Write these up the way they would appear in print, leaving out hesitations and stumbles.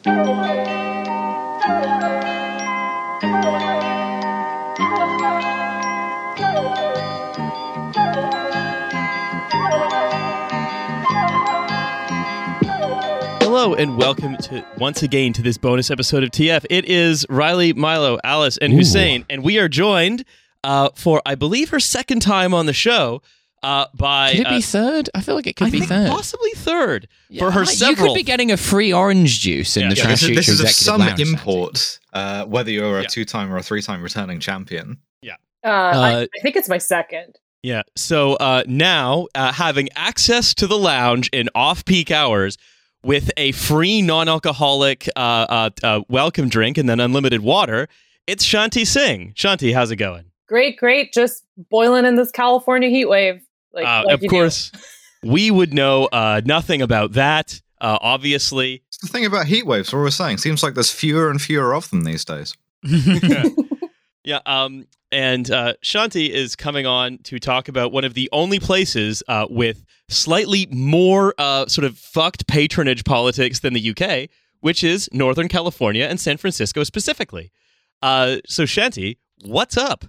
Hello and welcome once again to this bonus episode of TF. It is Riley, Milo, Alice, and Hussein, and we are joined for, I believe, her second time on the show by... Could it be third? I feel like it could be third. Possibly third for her several... You could be getting a free orange juice in the Trash Future This is Executive some Lounge, import, whether you're a two-time or a three-time returning champion. Yeah. I think it's my second. Yeah, so now having access to the lounge in off-peak hours with a free non-alcoholic welcome drink and then unlimited water, it's Shanti Singh. Shanti, how's it going? Great. Just boiling in this California heat wave. Of course, we would know nothing about that, obviously. It's the thing about heat waves, what we're saying. Seems like there's fewer and fewer of them these days. Yeah, and Shanti is coming on to talk about one of the only places with slightly more sort of fucked patronage politics than the UK, which is Northern California and San Francisco specifically. So Shanti, what's up?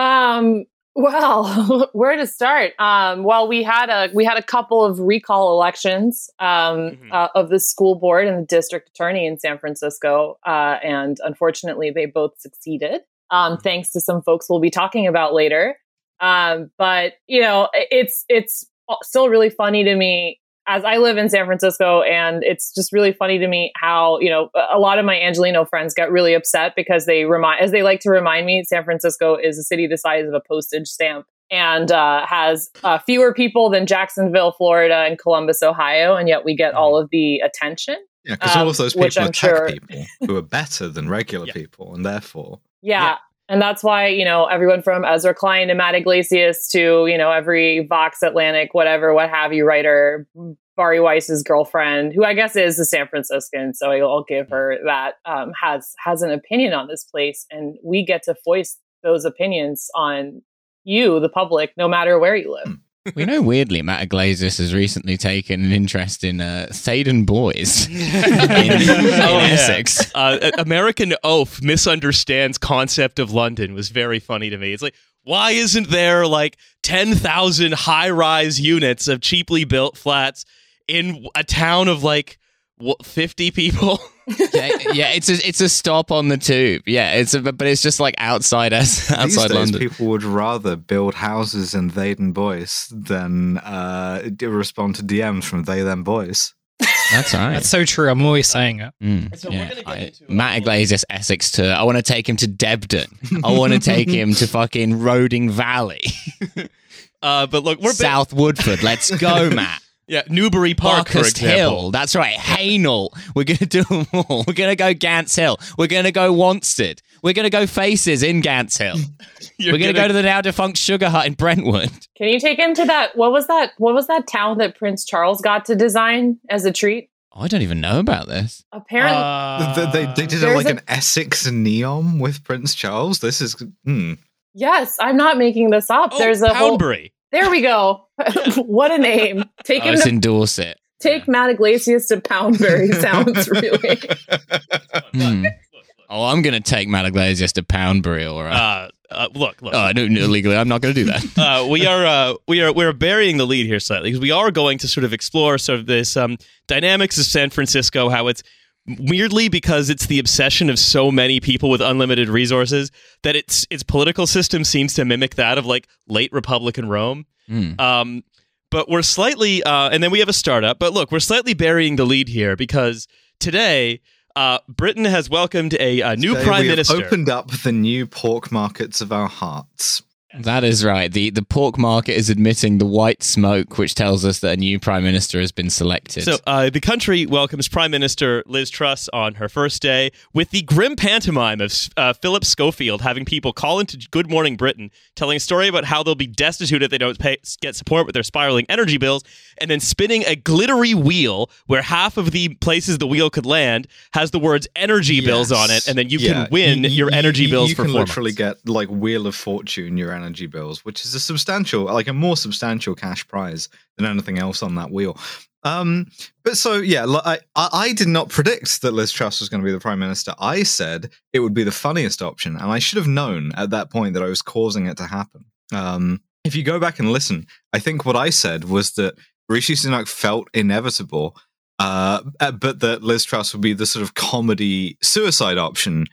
Well, where to start? Well, we had a couple of recall elections of the school board and the district attorney in San Francisco, and unfortunately, they both succeeded. Thanks to some folks we'll be talking about later. But you know, it's still really funny to me as I live in San Francisco, and it's just really funny to me how, you know, a lot of my Angelino friends get really upset because as they like to remind me, San Francisco is a city the size of a postage stamp and has fewer people than Jacksonville, Florida, and Columbus, Ohio, and yet we get all of the attention. Yeah, because all of those people are tech people who are better than regular people, and therefore... Yeah. And that's why, you know, everyone from Ezra Klein to Matt Iglesias to, you know, every Vox Atlantic, whatever, what have you, writer, Bari Weiss's girlfriend, who I guess is a San Franciscan, so I'll give her that, has an opinion on this place. And we get to voice those opinions on you, the public, no matter where you live. We know, weirdly, Matt Iglesias has recently taken an interest in Thaden Boys in Essex. American Oaf misunderstands concept of London was very funny to me. It's like, why isn't there like 10,000 high-rise units of cheaply built flats in a town of like 50 people? yeah, it's a stop on the tube. Yeah, but it's just like outside London. People would rather build houses in Thaden Boys than respond to DMs from They Them Boys. That's right. That's so true. I'm always saying it. So we're gonna get into Matt Iglesias Essex tour. I want to take him to Debden. I want to take him to fucking Roding Valley. But look, we're South Woodford. Let's go, Matt. Yeah, Newbury Park, for Barkhurst example. Hill. That's right. Haynell. We're going to do them all. We're going to go Gants Hill. We're going to go Wanstead. We're going to go Faces in Gants Hill. We're going to go to the now defunct Sugar Hut in Brentwood. Can you take him to that? What was that town that Prince Charles got to design as a treat? I don't even know about this. Apparently, they did like an Essex neon with Prince Charles. This is... Yes, I'm not making this up. Oh, There's a Poundbury. There we go. What a name. Take him Let's to endorse it. Take Matt Iglesias to Poundbury. Sounds really... Oh, I'm going to take Matt Iglesias to Poundbury, all right. Look. No, illegally, I'm not going to do that. We're burying the lead here slightly because we are going to sort of explore sort of this dynamics of San Francisco, how it's weirdly, because it's the obsession of so many people with unlimited resources, that its political system seems to mimic that of like late Republican Rome. But we're slightly, and then we have a startup. But look, we're slightly burying the lead here because today, Britain has welcomed a new prime minister. Opened up the new pork markets of our hearts. That is right. The pork market is admitting the white smoke, which tells us that a new prime minister has been selected. So the country welcomes Prime Minister Liz Truss on her first day with the grim pantomime of Philip Schofield having people call into Good Morning Britain, telling a story about how they'll be destitute if they don't get support with their spiraling energy bills, and then spinning a glittery wheel where half of the places the wheel could land has the words energy bills on it, and then you can win your energy bills for 4 months. You can literally get like Wheel of Fortune, your energy bills, which is a more substantial cash prize than anything else on that wheel. But so, yeah, I did not predict that Liz Truss was going to be the Prime Minister. I said it would be the funniest option, and I should have known at that point that I was causing it to happen. If you go back and listen, I think what I said was that Rishi Sunak felt inevitable, but that Liz Truss would be the sort of comedy suicide option.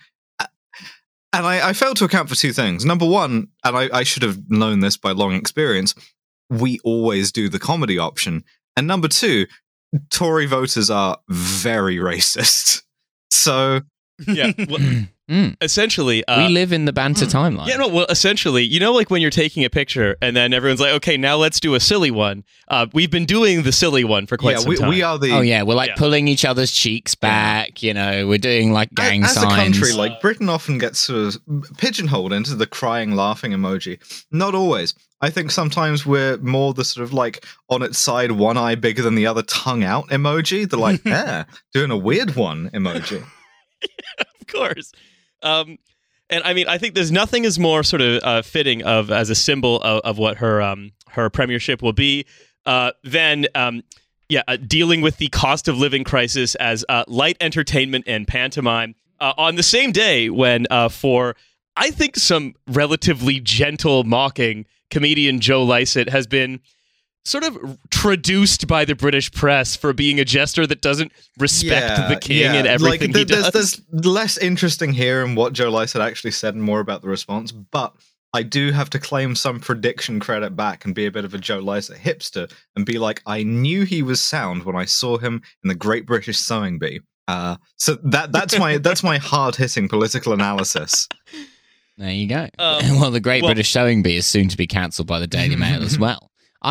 And I failed to account for two things. Number one, and I should have known this by long experience, we always do the comedy option. And number two, Tory voters are very racist. So, yeah, essentially, we live in the banter timeline. Yeah, no, well, essentially, like when you're taking a picture and then everyone's like, okay, now let's do a silly one. We've been doing the silly one for quite some time. We are the... Oh, yeah, we're like pulling each other's cheeks back, we're doing like gang signs. As a country, like Britain often gets sort of pigeonholed into the crying, laughing emoji. Not always. I think sometimes we're more the sort of like on its side, one eye bigger than the other, tongue out emoji. They're like, doing a weird one emoji. Yeah, of course. And I mean, I think there's nothing is more sort of fitting as a symbol of what her premiership will be than dealing with the cost of living crisis as light entertainment and pantomime on the same day when for I think some relatively gentle mocking, comedian Joe Lycett has been sort of traduced by the British press for being a jester that doesn't respect the king and everything he does. There's less interesting here in what Joe Lycett actually said and more about the response, but I do have to claim some prediction credit back and be a bit of a Joe Lycett hipster and be like, I knew he was sound when I saw him in the Great British Sewing Bee. So that's my hard-hitting political analysis. There you go. Well, the Great British Sewing Bee is soon to be cancelled by the Daily Mail as well.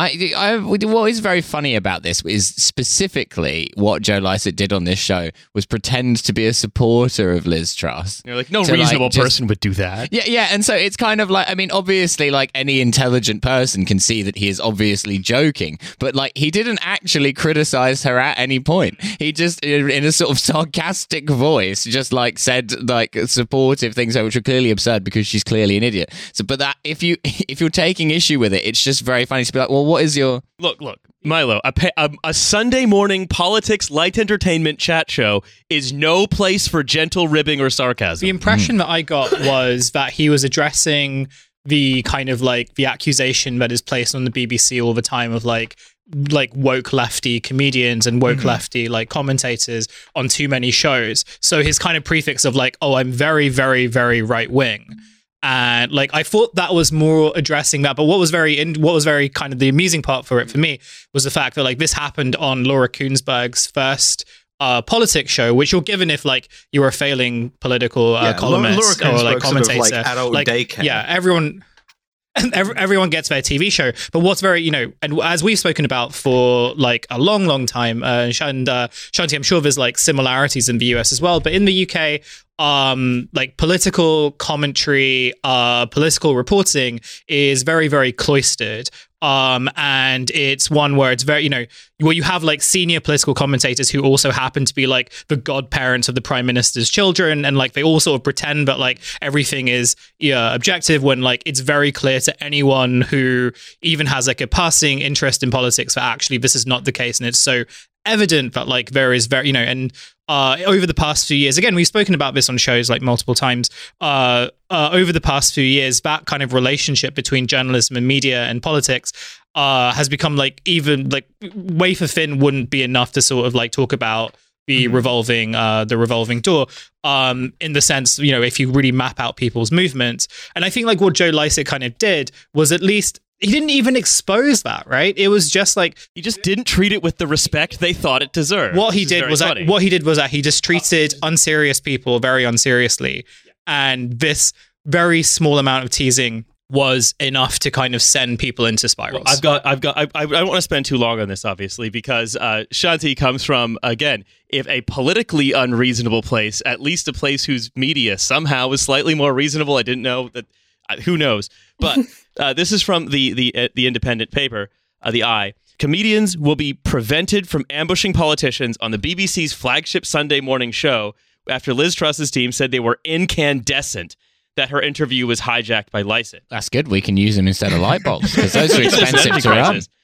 What is very funny about this is specifically what Joe Lycett did on this show was pretend to be a supporter of Liz Truss. You're like, no reasonable person would do that. Yeah, and so it's kind of like, I mean, obviously, like any intelligent person can see that he is obviously joking, but like he didn't actually criticize her at any point. He just, in a sort of sarcastic voice, just like said like supportive things which are clearly absurd because she's clearly an idiot. So, but that if you're taking issue with it, it's just very funny to be like, well, what is your... Look, Milo, a Sunday morning politics light entertainment chat show is no place for gentle ribbing or sarcasm. The impression that I got was that he was addressing the kind of like the accusation that is placed on the BBC all the time of like woke lefty comedians and woke lefty like commentators on too many shows. So his kind of prefix of like, oh, I'm very, very, very right wing. And like I thought that was more addressing that, but what was very kind of the amusing part for me was the fact that like this happened on Laura Kuenssberg's first politics show, which you're given if like you're a failing political columnist or like commentator, sort of, like, adult daycare. Yeah, everyone gets their TV show. But what's very, and as we've spoken about for like a long, long time, and Shanti, I'm sure there's like similarities in the US as well, but in the UK, like political commentary, political reporting is very, very cloistered. And it's one where it's very, where you have like senior political commentators who also happen to be like the godparents of the prime minister's children. And like, they all sort of pretend that like everything is objective when like it's very clear to anyone who even has like a passing interest in politics that actually this is not the case. And it's so evident that like there is very, and over the past few years, again, we've spoken about this on shows like multiple times, over the past few years, that kind of relationship between journalism and media and politics has become like even like wafer thin wouldn't be enough to sort of like talk about the revolving door in the sense, if you really map out people's movements. And I think like what Joe Lycett kind of did was at least he didn't even expose that, right? It was just like he just didn't treat it with the respect they thought it deserved. What he did was that he just treated unserious people very unseriously, and this very small amount of teasing was enough to kind of send people into spirals. I don't want to spend too long on this, obviously, because Shanti comes from, again, if a politically unreasonable place, at least a place whose media somehow is slightly more reasonable. I didn't know that. Who knows? But this is from the independent paper, The Eye. Comedians will be prevented from ambushing politicians on the BBC's flagship Sunday morning show after Liz Truss's team said they were incandescent that her interview was hijacked by Lycett. That's good. We can use them instead of light bulbs because those are expensive to run.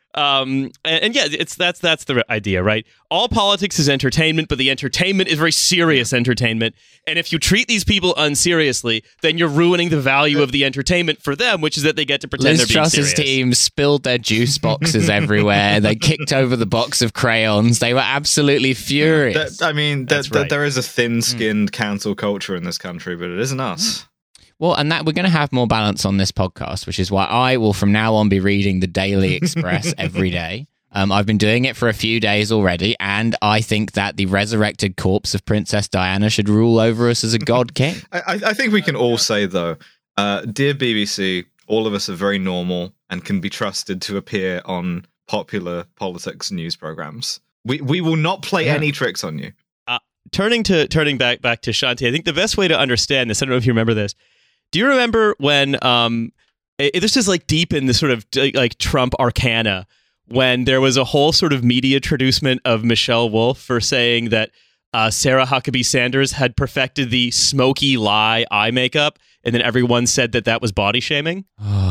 And yeah, that's the idea, right? All politics is entertainment, but the entertainment is very serious entertainment. And if you treat these people unseriously, then you're ruining the value of the entertainment for them, which is that they get to pretend Liz they're being Truss's serious. team spilled their juice boxes everywhere. They kicked over the box of crayons. They were absolutely furious. That's right. There is a thin-skinned cancel culture in this country, but it isn't us. Well, and that we're going to have more balance on this podcast, which is why I will from now on be reading the Daily Express every day. I've been doing it for a few days already, and I think that the resurrected corpse of Princess Diana should rule over us as a god king. I think we can all say, though, dear BBC, all of us are very normal and can be trusted to appear on popular politics news programs. We will not play any tricks on you. Turning back to Shanti, I think the best way to understand this, I don't know if you remember this. Do you remember when this is like deep in the sort of like Trump arcana, when there was a whole sort of media traducement of Michelle Wolf for saying that Sarah Huckabee Sanders had perfected the smoky lie eye makeup, and then everyone said that was body shaming?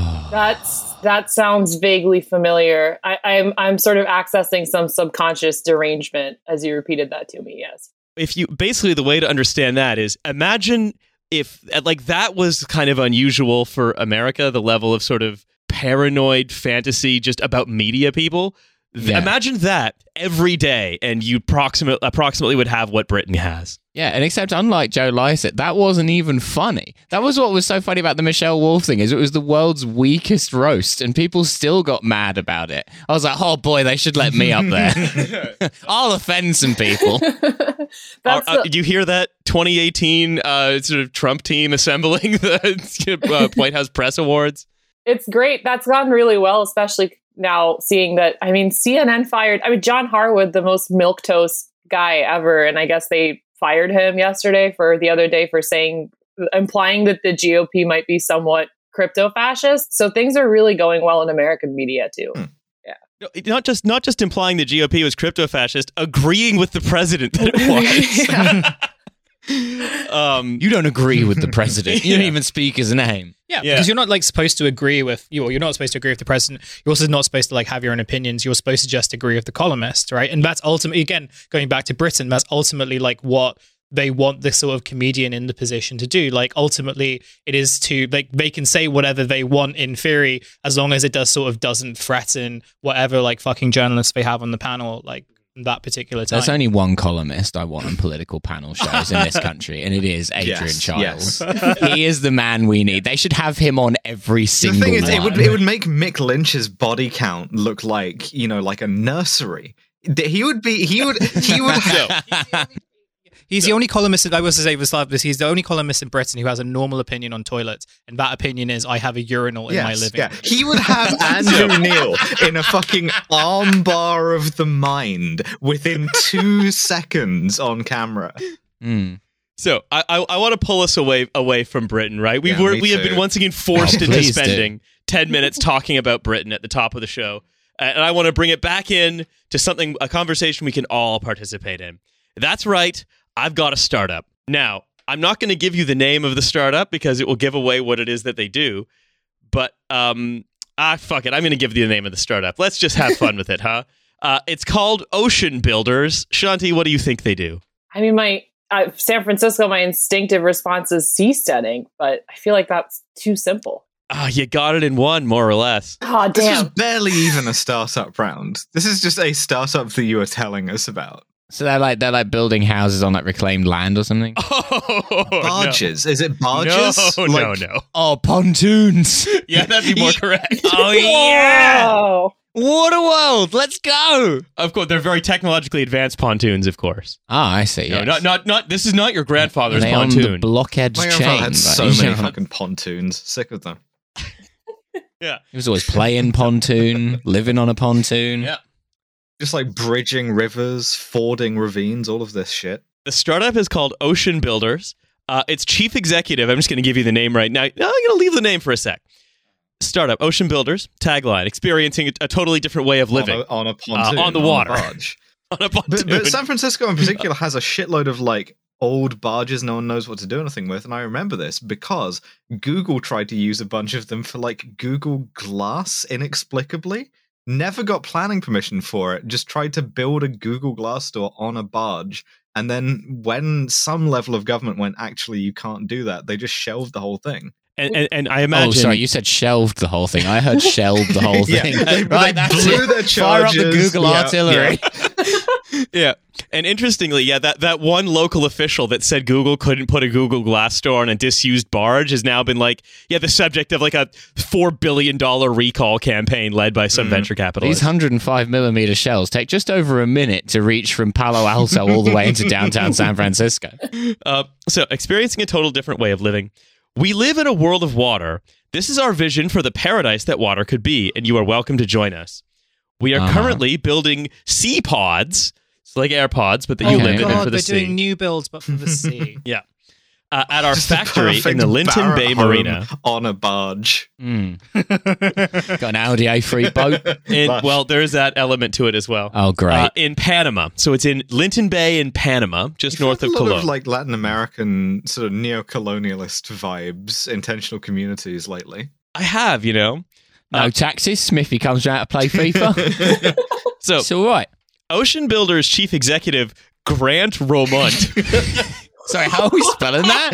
That sounds vaguely familiar. I'm sort of accessing some subconscious derangement as you repeated that to me. Yes. Basically the way to understand that is, imagine if like that was kind of unusual for America, the level of sort of paranoid fantasy just about media people. Yeah. Imagine that every day, and you approximately would have what Britain has. Yeah, and except unlike Joe Lycett, that wasn't even funny. That was what was so funny about the Michelle Wolf thing, is it was the world's weakest roast, and people still got mad about it. I was like, oh boy, they should let me up there. I'll offend some people. Did you hear that 2018 sort of Trump team assembling the White House Press Awards? It's great. That's gone really well, especially now seeing that, CNN fired, John Harwood, the most milquetoast guy ever. And I guess they fired him the other day for implying that the GOP might be somewhat crypto-fascist. So things are really going well in American media too. Yeah. Not just implying the GOP was crypto-fascist, agreeing with the president that it was. You don't agree with the president. You don't even speak his name. Yeah, because you're not supposed to agree with you're not supposed to agree with the president. You're also not supposed to have your own opinions. You're supposed to just agree with the columnist, right? And that's ultimately, again, going back to Britain, that's ultimately what they want this sort of comedian in the position to do. Ultimately, it is to they can say whatever they want in theory, as long as it doesn't threaten whatever fucking journalists they have on the panel that particular time. There's only one columnist I want on political panel shows in this country, and it is Adrian Chiles. Yes. He is the man we need. They should have him on every single The thing is, one. it would make Mick Lynch's body count look like a nursery. He would have... He's the only columnist, I was to say this, he's the only columnist in Britain who has a normal opinion on toilets, and that opinion is, I have a urinal in my living room. He would have Andrew Neil in a fucking armbar of the mind within 2 seconds on camera. So I want to pull us away from Britain, right? We have been once again forced into spending 10 minutes talking about Britain at the top of the show, and I want to bring it back in to a conversation we can all participate in. That's right. I've got a startup. Now, I'm not going to give you the name of the startup because it will give away what it is that they do. But, fuck it. I'm going to give you the name of the startup. Let's just have fun with it, huh? It's called Ocean Builders. Shanti, what do you think they do? San Francisco, my instinctive response is seasteading, but I feel like that's too simple. You got it in one, more or less. Oh, damn. This is barely even a startup round. This is just a startup that you were telling us about. So they're building houses on reclaimed land or something? Barges. No. Is it barges? No. Oh, pontoons. Yeah, that'd be more correct. Oh, yeah. What a world. Let's go. Of course, they're very technologically advanced pontoons, of course. I see. No, yes. not. This is not your grandfather's they pontoon. On the blockhead's My chain. had so many fucking pontoons. Sick of them. Yeah. He was always playing pontoon, living on a pontoon. Yeah. Just bridging rivers, fording ravines, all of this shit. The startup is called Ocean Builders. Its chief executive, I'm just going to give you the name right now. I'm going to leave the name for a sec. Startup, Ocean Builders, tagline, experiencing a totally different way of living. On a pontoon. On the water. On a barge. On a pontoon. But San Francisco in particular has a shitload of old barges no one knows what to do anything with, and I remember this because Google tried to use a bunch of them for Google Glass inexplicably. never got planning permission for it, just tried to build a Google Glass store on a barge. And then when some level of government went, actually, you can't do that, they just shelved the whole thing. And I imagine... Oh, sorry, you said shelved the whole thing. I heard shelved the whole thing. They Right, that's blew it. their Fire up the charges. Google artillery. Yeah. And interestingly, that one local official that said Google couldn't put a Google Glass store on a disused barge has now been the subject of a $4 billion recall campaign led by some venture capitalists. These 105 millimeter shells take just over a minute to reach from Palo Alto all the way into downtown San Francisco. So, experiencing a total different way of living. We live in a world of water. This is our vision for the paradise that water could be, and you are welcome to join us. We are currently building sea pods. It's like AirPods, but that you live in for the they're sea. doing new builds, but for the sea. Yeah. At our Just the factory in perfect the Linton Bay barrack home Marina. on a barge. Got an Audi A3 boat. There's that element to it as well. Oh, great. In Panama. So it's in Linton Bay in Panama, just north of a lot Cologne. of Latin American sort of neo-colonialist vibes, intentional communities lately. I have, No taxes. Smithy comes around to play FIFA. So It's all right. Ocean Builders chief executive Grant Romont. Sorry, how are we spelling that?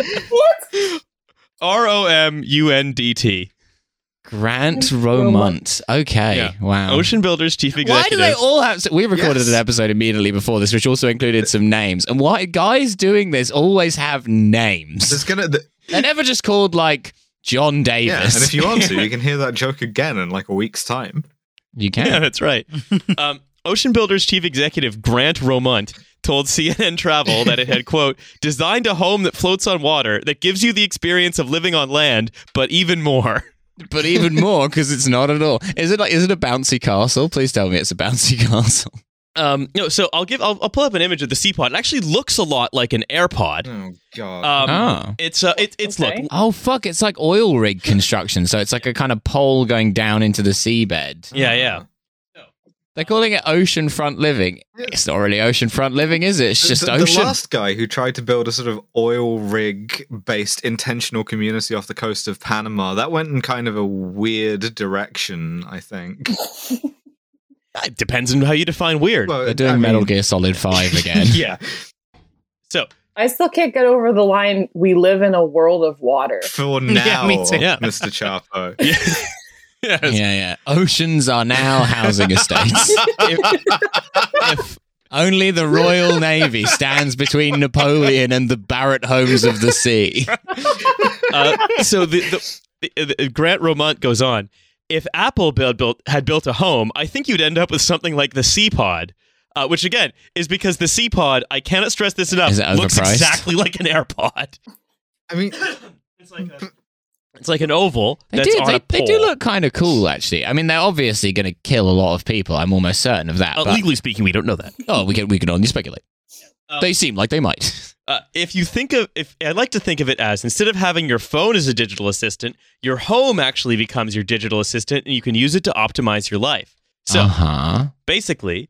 Romundt. Grant Romont. Okay. Yeah. Wow. Ocean Builders chief Why executive. do they all have... we recorded Yes. an episode immediately before this, which also included some names. And why guys doing this always have names? They're never just called, John Davis. Yeah, and if you want to, you can hear that joke again in a week's time. You can. Yeah, that's right. Ocean Builders chief executive Grant Romont told CNN Travel that it had, quote, designed a home that floats on water that gives you the experience of living on land, but even more. But even more, because it's not at all. Is it a bouncy castle? Please tell me it's a bouncy castle. So I'll pull up an image of the sea pod. It actually looks a lot like an AirPod. Oh God! It's Okay. look. Oh, fuck. It's like oil rig construction. So it's like a kind of pole going down into the seabed. Yeah. They're calling it oceanfront living. It's not really oceanfront living, is it? It's just the ocean. last guy who tried to build a sort of oil rig-based intentional community off the coast of Panama, that went in kind of a weird direction, I think. It depends on how you define weird. Well, They're doing Metal Gear Solid 5 again. Yeah. So I still can't get over the line, we live in a world of water. For now, me too. Yeah. Mr. Chapo. yes. Yeah. Oceans are now housing estates. if Only the Royal Navy stands between Napoleon and the Barrett homes of the sea. So the Grant Romont goes on. If Apple had built a home, I think you'd end up with something like the Sea Pod, which again is because the Sea Pod, I cannot stress this enough, Is it looks overpriced? exactly like an AirPod. I mean, It's like an oval They that's on a do pole. look kind of cool, actually. I mean, they're obviously going to kill a lot of people. I'm almost certain of that. But, legally speaking, we don't know that. we can only speculate. They seem like they might. If I like to think of it as, instead of having your phone as a digital assistant, your home actually becomes your digital assistant, and you can use it to optimize your life. So basically,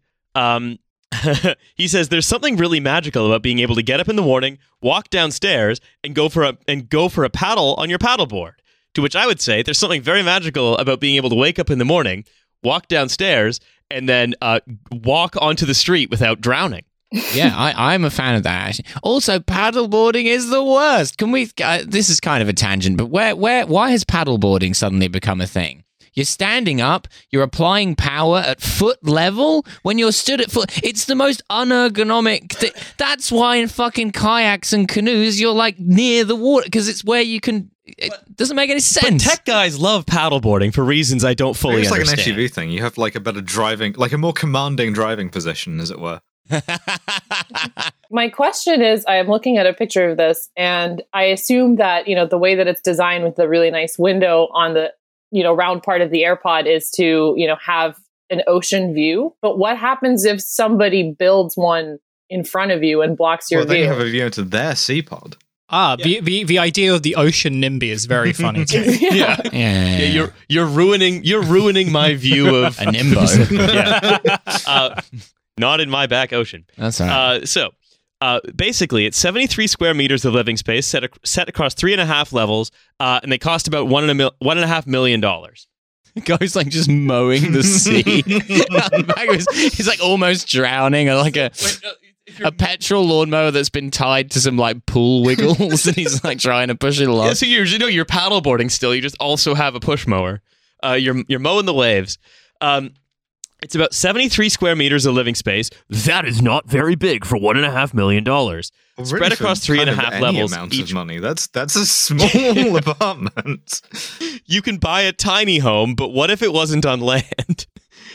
he says there's something really magical about being able to get up in the morning, walk downstairs, and go for a paddle on your paddleboard. To which I would say there's something very magical about being able to wake up in the morning, walk downstairs, and then walk onto the street without drowning. Yeah, I'm a fan of that, actually. Also, paddleboarding is the worst. Can we... this is kind of a tangent, but why has paddleboarding suddenly become a thing? You're standing up, you're applying power at foot level when you're stood at foot. It's the most unergonomic That's why in fucking kayaks and canoes, you're like near the water, because it's where you can... It doesn't make any But sense. tech guys love paddleboarding for reasons I don't fully it's like understand. an SUV thing. You have like a better driving, like a more commanding driving position, as it were. My question is, I am looking at a picture of this, and I assume that, the way that it's designed with the really nice window on the, round part of the AirPod is to, have an ocean view. But what happens if somebody builds one in front of you and blocks your Then view? you have a view into their sea pod. The idea of the ocean NIMBY is very funny too. Yeah. Yeah. You're ruining my view of A Nimbo. yeah. Not in my back ocean. That's all right. So basically, it's 73 square meters of living space set across 3.5 levels, and they cost about $1.5 million. Guy's like just mowing the sea. He's like almost drowning, or like a petrol lawnmower that's been tied to some like pool wiggles, and he's like trying to push it along. Yeah, so you're paddleboarding still. You just also have a push mower. You're mowing the waves. It's about 73 square meters of living space. That is not very big for $1.5 million. Well, Spread really, across for 3.5 any levels. amount of money. That's a small apartment. You can buy a tiny home, but what if it wasn't on land?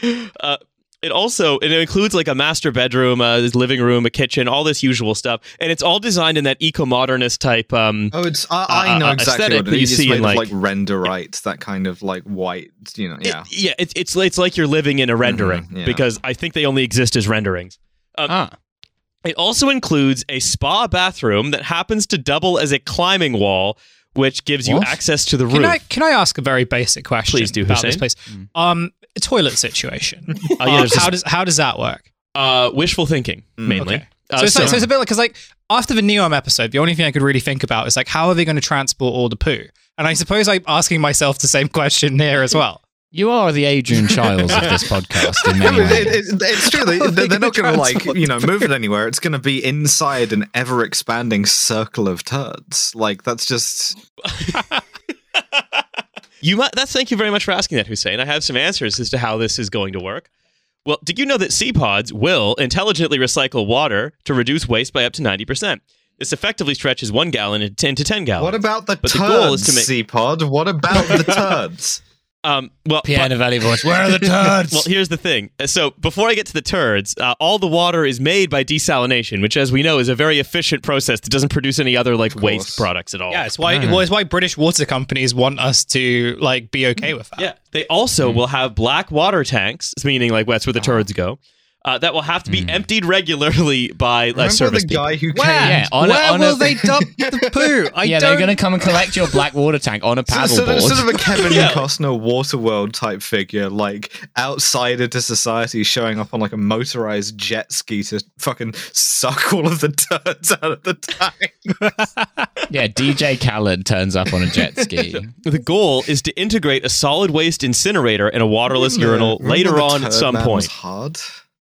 It includes like a master bedroom, this living room, a kitchen, all this usual stuff, and it's all designed in that eco-modernist type. I know exactly what it is. You see it's in made of like renderite, that kind of like white, yeah. It's like you're living in a rendering because I think they only exist as renderings. It also includes a spa bathroom that happens to double as a climbing wall, which gives you access to the roof. Can I ask a very basic question? Please do, about Hussein. this place. A toilet situation. How does that work? Wishful thinking, mainly. Okay. So it's a bit like, because like after the Neom episode, the only thing I could really think about is like, how are they going to transport all the poo? And I suppose I'm asking myself the same question here as well. You are the Adrian Chiles of this podcast in many ways. It's true. They're not going to move it anywhere. It's going to be inside an ever-expanding circle of turds. Like, that's just... Thank you very much for asking that, Hussein. I have some answers as to how this is going to work. Well, did you know that sea pods will intelligently recycle water to reduce waste by up to 90%? This effectively stretches 1 gallon into 10 gallons. What about the turds, the goal is to make... sea pod? What about the turds? Piano Valley voice. Where are the turds? Well, here's the thing. So before I get to the turds, all the water is made by desalination, which, as we know, is a very efficient process that doesn't produce any other like waste products at all. Yeah, it's why British water companies want us to like be okay with that. Yeah, they also will have black water tanks, meaning like that's where the turds go. That will have to be emptied regularly by service the guy who people. came? Where will they dump the poo? They're going to come and collect your black water tank on a paddleboard. Sort of a Kevin Costner Waterworld type figure, like outsider to society, showing up on like a motorized jet ski to fucking suck all of the turds out of the tank. Yeah, DJ Khaled turns up on a jet ski. The goal is to integrate a solid waste incinerator and a waterless urinal later on at some point. Was hard.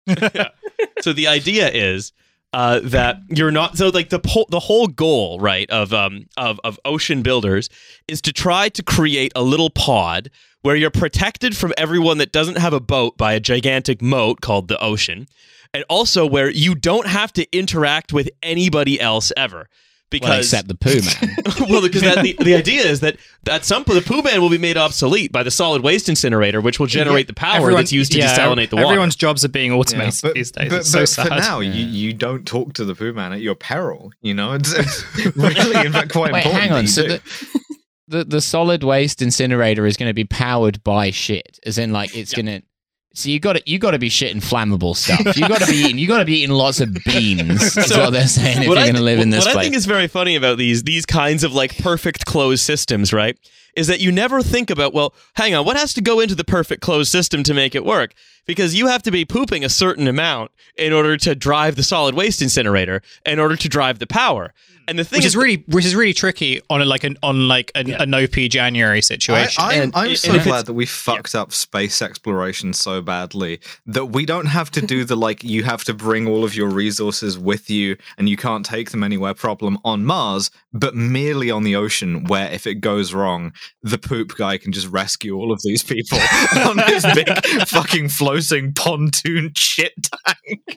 So the idea is that you're not the whole goal, right, of ocean builders is to try to create a little pod where you're protected from everyone that doesn't have a boat by a gigantic moat called the ocean, and also where you don't have to interact with anybody else ever. Except the poo man. Well, because the idea is that at some point the poo man will be made obsolete by the solid waste incinerator, which will generate the power that's used to desalinate the water. Everyone's jobs are being automated these days. It's so sad. For now, you don't talk to the poo man at your peril. It's really in fact quite important. Hang on. So the solid waste incinerator is going to be powered by shit, as in like it's going to. So you got to be shitting flammable stuff. You got to be eating lots of beans. That's what they're saying if you're going to live in this place. What I think is very funny about these kinds of like perfect closed systems, right, is that you never think about, well, hang on, what has to go into the perfect closed system to make it work? Because you have to be pooping a certain amount in order to drive the solid waste incinerator, in order to drive the power. And the thing which is really tricky on a no pee January situation. I'm so glad that we fucked up space exploration so badly that we don't have to do the like you have to bring all of your resources with you and you can't take them anywhere problem on Mars, but merely on the ocean, where if it goes wrong, the poop guy can just rescue all of these people on his big fucking floating pontoon shit tank.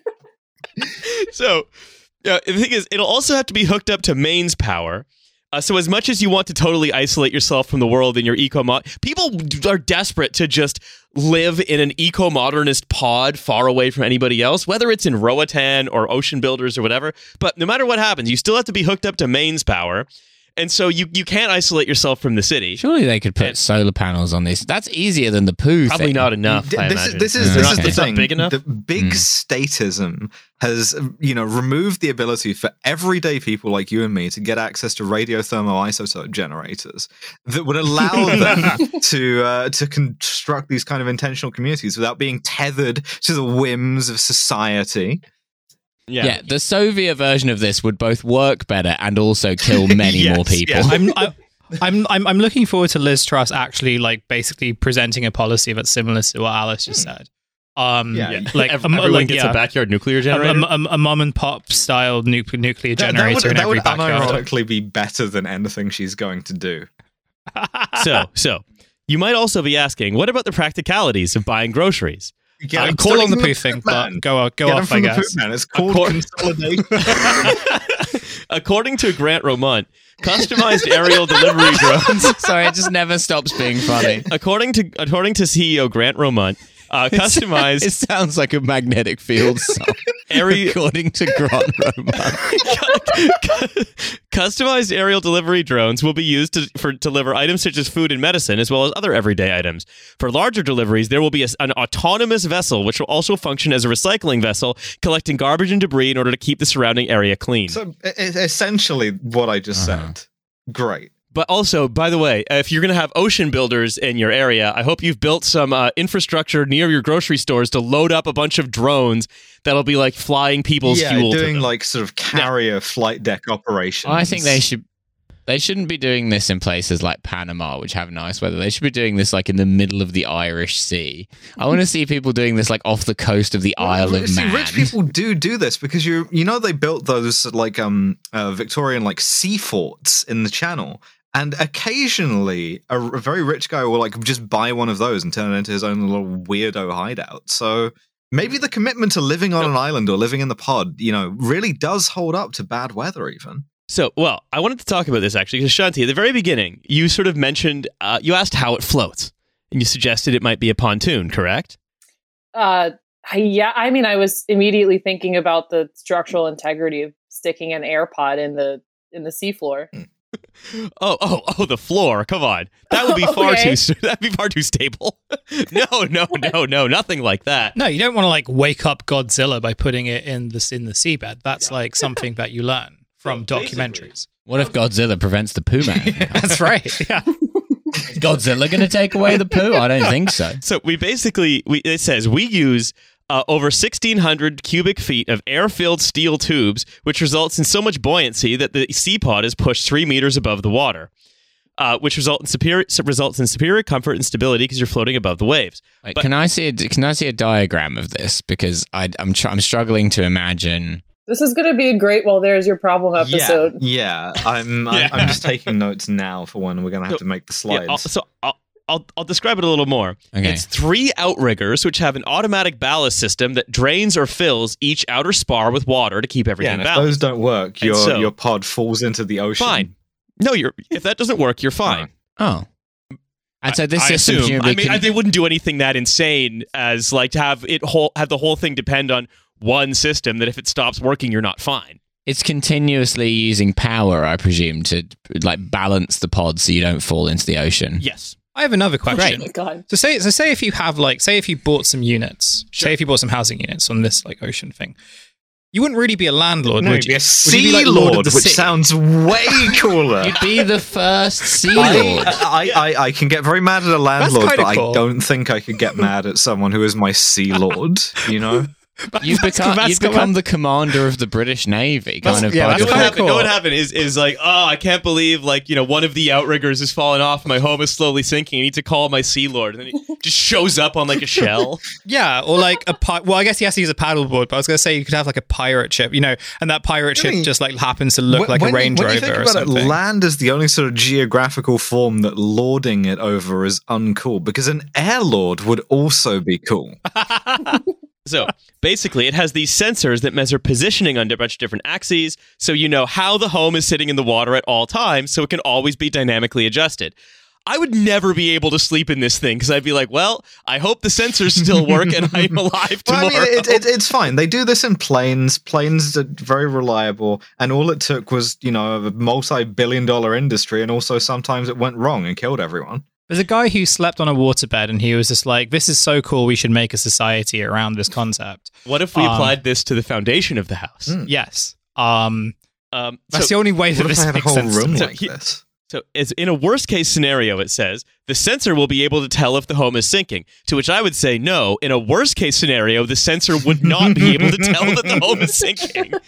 So. Yeah, the thing is, it'll also have to be hooked up to mains power. So as much as you want to totally isolate yourself from the world in your people are desperate to just live in an eco-modernist pod far away from anybody else, whether it's in Roatan or Ocean Builders or whatever. But no matter what happens, you still have to be hooked up to mains power. And so you can't isolate yourself from the city. Surely they could put solar panels on this. That's easier than the poo Probably thing. Not enough, I imagine. This is the thing. Not big enough? The big statism has, removed the ability for everyday people like you and me to get access to radiothermoisotope generators that would allow them to construct these kind of intentional communities without being tethered to the whims of society. Yeah, the Soviet version of this would both work better and also kill many more people. Yeah. I'm looking forward to Liz Truss actually like basically presenting a policy that's similar to what Alice just said. Like everyone gets a backyard nuclear generator. A mom and pop style nuclear generator in every backyard. That would unironically be better than anything she's going to do. So you might also be asking, what about the practicalities of buying groceries? Call on the poo thing, but go off, I guess. It's called consolidation. According to Grant Romont, customized aerial delivery drones. Sorry, it just never stops being funny. According to CEO Grant Romont, customized. It sounds like a magnetic field song. According to Grant Romont. Customized aerial delivery drones will be used to deliver items such as food and medicine, as well as other everyday items. For larger deliveries, there will be an autonomous vessel, which will also function as a recycling vessel, collecting garbage and debris in order to keep the surrounding area clean. So, essentially, what I just said. Great. But also, by the way, if you're going to have ocean builders in your area, I hope you've built some infrastructure near your grocery stores to load up a bunch of drones that'll be like flying people's fuel. Yeah, doing like sort of carrier flight deck operations. I think they shouldn't be doing this in places like Panama, which have nice weather. They should be doing this like in the middle of the Irish Sea. I want to see people doing this like off the coast of the Isle of Man. Rich people do this because you know they built those like Victorian like sea forts in the Channel. And occasionally, a very rich guy will like just buy one of those and turn it into his own little weirdo hideout. So maybe the commitment to living on an island or living in the pod, really does hold up to bad weather even. So, well, I wanted to talk about this actually because Shanti, at the very beginning, you sort of mentioned, you asked how it floats, and you suggested it might be a pontoon, correct? Yeah, I mean, I was immediately thinking about the structural integrity of sticking an air pod in the seafloor. Oh, the floor. Come on. That would be that'd be far too stable. No, nothing like that. No, you don't want to like wake up Godzilla by putting it in the seabed. That's like something that you learn from documentaries. What if Godzilla prevents the poo man? That's right. Yeah. Is Godzilla going to take away the poo? I don't think so. So it says we use over 1,600 cubic feet of air-filled steel tubes, which results in so much buoyancy that the sea pod is pushed 3 meters above the water, which results in superior comfort and stability because you're floating above the waves. Wait, can I see a diagram of this? Because I'm struggling to imagine. This is going to be a great there's your problem episode. Yeah. I'm just taking notes now for when we're going to have to make the slides. I'll describe it a little more. Okay. It's 3 outriggers which have an automatic ballast system that drains or fills each outer spar with water to keep everything balanced. If those don't work, your pod falls into the ocean. Fine. No, if that doesn't work, you're fine. Oh. And so this system assume. They wouldn't do anything that insane as like to have the whole thing depend on one system that if it stops working, you're not fine. It's continuously using power, I presume, to like balance the pod so you don't fall into the ocean. Yes. I have another question. Oh my God. So say if you have say if you bought some units, say if you bought some housing units on this like ocean thing, you wouldn't really be a landlord, would you? You'd be a sea lord, which sounds way cooler. You'd be the first sea lord. I can get very mad at a landlord, but cool. I don't think I could get mad at someone who is my sea lord, You've become the commander of the British Navy, kind of. Yeah, what happened is like, I can't believe one of the outriggers is falling off. My home is slowly sinking. I need to call my sea lord, and then he just shows up on like a shell. Yeah, or like I guess he has to use a paddleboard. But I was going to say you could have like a pirate ship, and that pirate ship just like happens to look like a Range Rover. When you think or about something. it, land is the only sort of geographical form that lording it over is uncool, because an air lord would also be cool. So basically, it has these sensors that measure positioning on a bunch of different axes, so you know how the home is sitting in the water at all times, so it can always be dynamically adjusted. I would never be able to sleep in this thing because I'd be like, well, I hope the sensors still work and I'm alive tomorrow. Well, I mean, it's fine. They do this in planes. Planes are very reliable, and all it took was, a multi-billion-dollar industry, and also sometimes it went wrong and killed everyone. There's a guy who slept on a waterbed and he was just like, this is so cool, we should make a society around this concept. What if we applied this to the foundation of the house? Yes. That's the only way that this makes sense. Room like this? So in a worst case scenario, it says, the sensor will be able to tell if the home is sinking. To which I would say, no, in a worst case scenario, the sensor would not be able to tell that the home is sinking.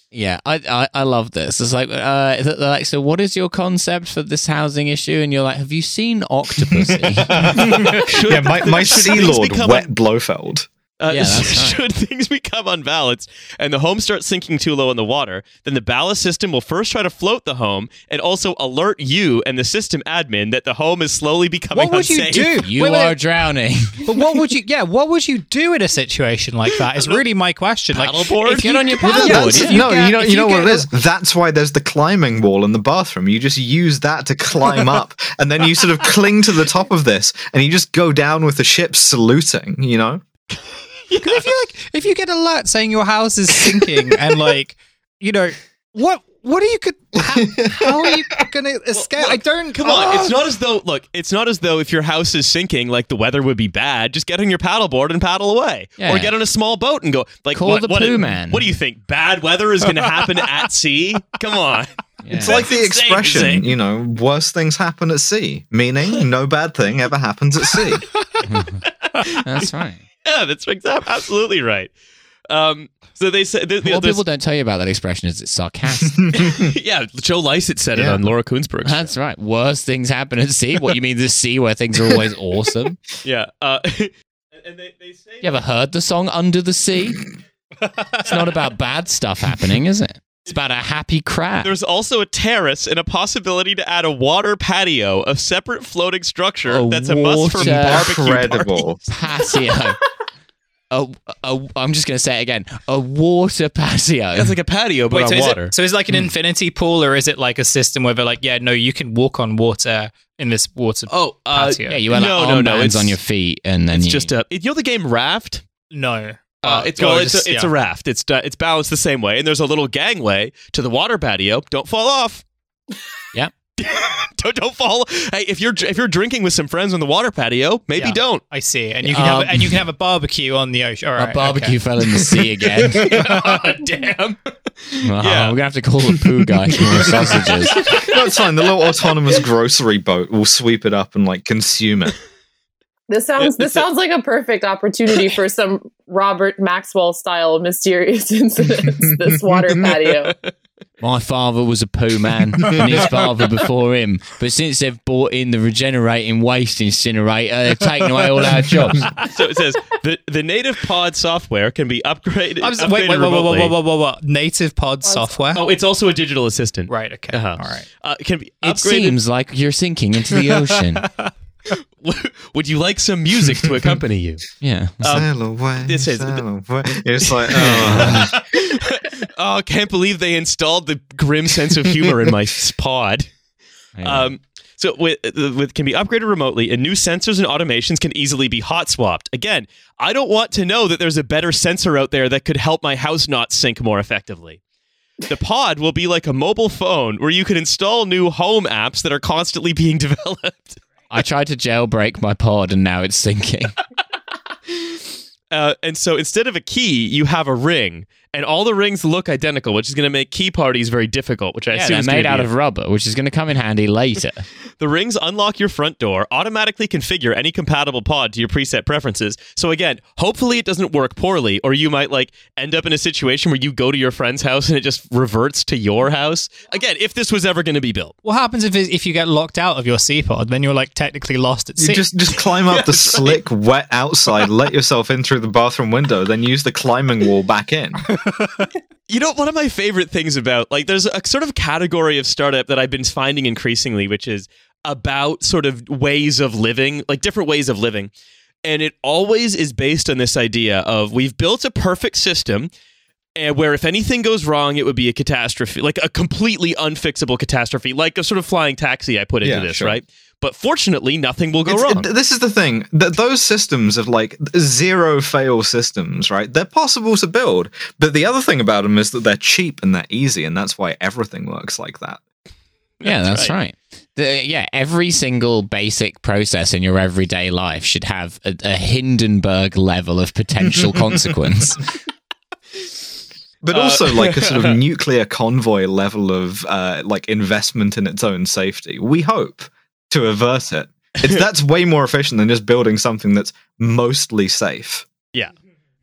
Yeah, I love this. It's like, they're like, so what is your concept for this housing issue? And you're like, have you seen Octopussy? Yeah, my Sea Lord, become Wet Blofeld. Yeah, that's right. Should things become unbalanced and the home starts sinking too low in the water, then the ballast system will first try to float the home and also alert you and the system admin that the home is slowly becoming What would you unsafe. do? You Wait, are drowning. But what would you? Yeah, what would you do in a situation like that? Is really my question. Like, Paddleboard? if Get you- on your Yeah, paddleboard. if No, get- you know what it get- is? That's why there's the climbing wall in the bathroom. You just use that to climb up, and then you sort of cling to the top of this, and you just go down with the ship saluting, you know? Because if you get an alert saying your house is sinking and like, you know, what are you how are you gonna escape? Look, I don't. Come on, it's not as though if your house is sinking, like the weather would be bad. Just get on your paddleboard and paddle away, Yeah. or get on a small boat and go. Like, Call the Pooh Man. What do you think? Bad weather is going to happen at sea? Come on. Yeah. It's like the That's insane to expression, say. you know, worse things happen at sea, meaning no bad thing ever happens at sea. That's right. Yeah, that's absolutely right. So they said, What people don't tell you about that expression is it's sarcastic. yeah, Joe Lycett said it Yeah. on Laura Koonsberg's show. That's right. Worse things happen at sea. What, you mean the sea where things are always awesome? Yeah. And they say You ever heard the song Under the Sea? It's not about bad stuff happening, is it? It's about a happy crab. there's also a terrace and a possibility to add a water patio, a separate floating structure A that's a must for water- barbecue Incredible. Patio. I'm just going to say it again. A water patio. It's like a patio, but Wait, on so water. is it like an infinity pool, or is it like a system where they're like, yeah, no, you can walk on water in this water patio? Yeah, you wear like armbands It's on your feet, and then It's you just a. You know the game Raft? No. It's a raft. It's balanced the same way, and there's a little gangway to the water patio. Don't fall off. Yep. don't fall. Hey, if you're drinking with some friends on the water patio, maybe Yeah. don't. I see, and you can have a barbecue on the ocean. All right, a barbecue fell in the sea again. Damn. We're gonna have to call the poo guy for more sausages. That's fine. The little autonomous grocery boat will sweep it up and like consume it. This sounds like a perfect opportunity for some Robert Maxwell style mysterious incidents. This water patio. My father was a poo man, and his father before him. But since they've brought in the regenerating waste incinerator, they've taken away all our jobs. So it says the native pod software can be upgraded. Wait, remotely. what? Native pod software? Oh, it's also a digital assistant. Right. Okay. Uh-huh. All right. Can be It upgraded. seems like you're sinking into the ocean. Would you like some music to accompany you? Yeah. Sail away. this is- sail away. It's like, oh. Oh, I can't believe they installed the grim sense of humor in my pod. So with can be upgraded remotely, and new sensors and automations can easily be hot swapped. Again, I don't want to know that there's a better sensor out there that could help my house not sink more effectively. The pod will be like a mobile phone where you can install new home apps that are constantly being developed. I tried to jailbreak my pod, and now it's sinking. And so instead of a key, you have a ring, and all the rings look identical, which is going to make key parties very difficult, which I Yeah, assume they're is gonna made be out it. of rubber, which is going to come in handy later. The rings unlock your front door, automatically configure any compatible pod to your preset preferences. So again, hopefully it doesn't work poorly, or you might like end up in a situation where you go to your friend's house and it just reverts to your house. Again, if this was ever going to be built. What happens if you get locked out of your sea pod? Then you're like technically lost at sea. You just climb up the slick, wet outside, let yourself in through the bathroom window, then use the climbing wall back in. You know, one of my favorite things about, like, there's a sort of category of startup that I've been finding increasingly, which is about sort of ways of living, like different ways of living. And it always is based on this idea of we've built a perfect system and where if anything goes wrong, it would be a catastrophe, like a completely unfixable catastrophe, like a sort of flying taxi I put into Yeah, this, sure. right? But fortunately, nothing will go wrong. This is the thing. Those systems of like zero fail systems, right? They're possible to build. But the other thing about them is that they're cheap and they're easy. And that's why everything works like that. Yeah, that's right. Every single basic process in your everyday life should have a Hindenburg level of potential consequence. But also like a sort of nuclear convoy level of like investment in its own safety. We hope to avert it. That's way more efficient than just building something that's mostly safe. Yeah.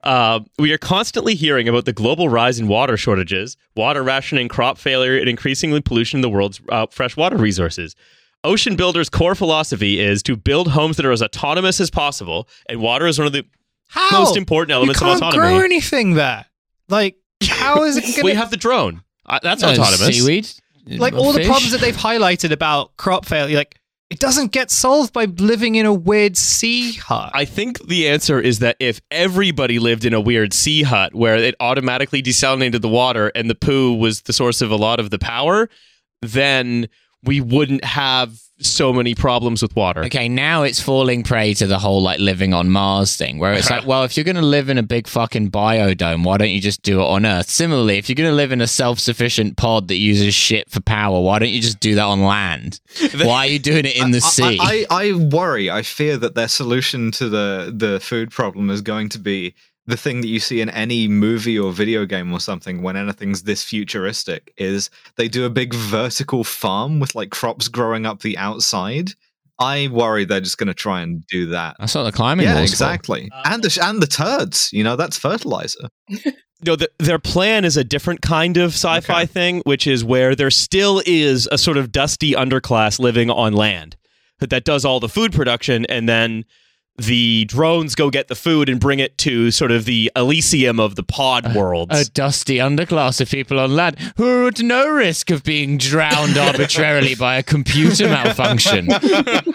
We are constantly hearing about the global rise in water shortages, water rationing, crop failure, and increasingly pollution in the world's freshwater resources. Ocean Builder's core philosophy is to build homes that are as autonomous as possible, and water is one of the most important elements of autonomy. You can't grow anything there. Like, how is it going to... We have the drone. That's autonomous. Seaweed? Like, all the problems that they've highlighted about crop failure, like, it doesn't get solved by living in a weird sea hut. I think the answer is that if everybody lived in a weird sea hut where it automatically desalinated the water and the poo was the source of a lot of the power, then we wouldn't have so many problems with water. Okay, now it's falling prey to the whole like living on Mars thing, where it's like, well, if you're going to live in a big fucking biodome, why don't you just do it on Earth? Similarly, if you're going to live in a self-sufficient pod that uses shit for power, why don't you just do that on land? Why are you doing it in the sea? I worry, I fear that their solution to the food problem is going to be the thing that you see in any movie or video game or something when anything's this futuristic is they do a big vertical farm with like crops growing up the outside. I worry they're just going to try and do that. That's what the climbing walls exactly. And the turds, that's fertilizer. No, their plan is a different kind of sci-fi thing, which is where there still is a sort of dusty underclass living on land that does all the food production, and then the drones go get the food and bring it to sort of the Elysium of the pod worlds. A dusty underclass of people on land who are at no risk of being drowned arbitrarily by a computer malfunction. Like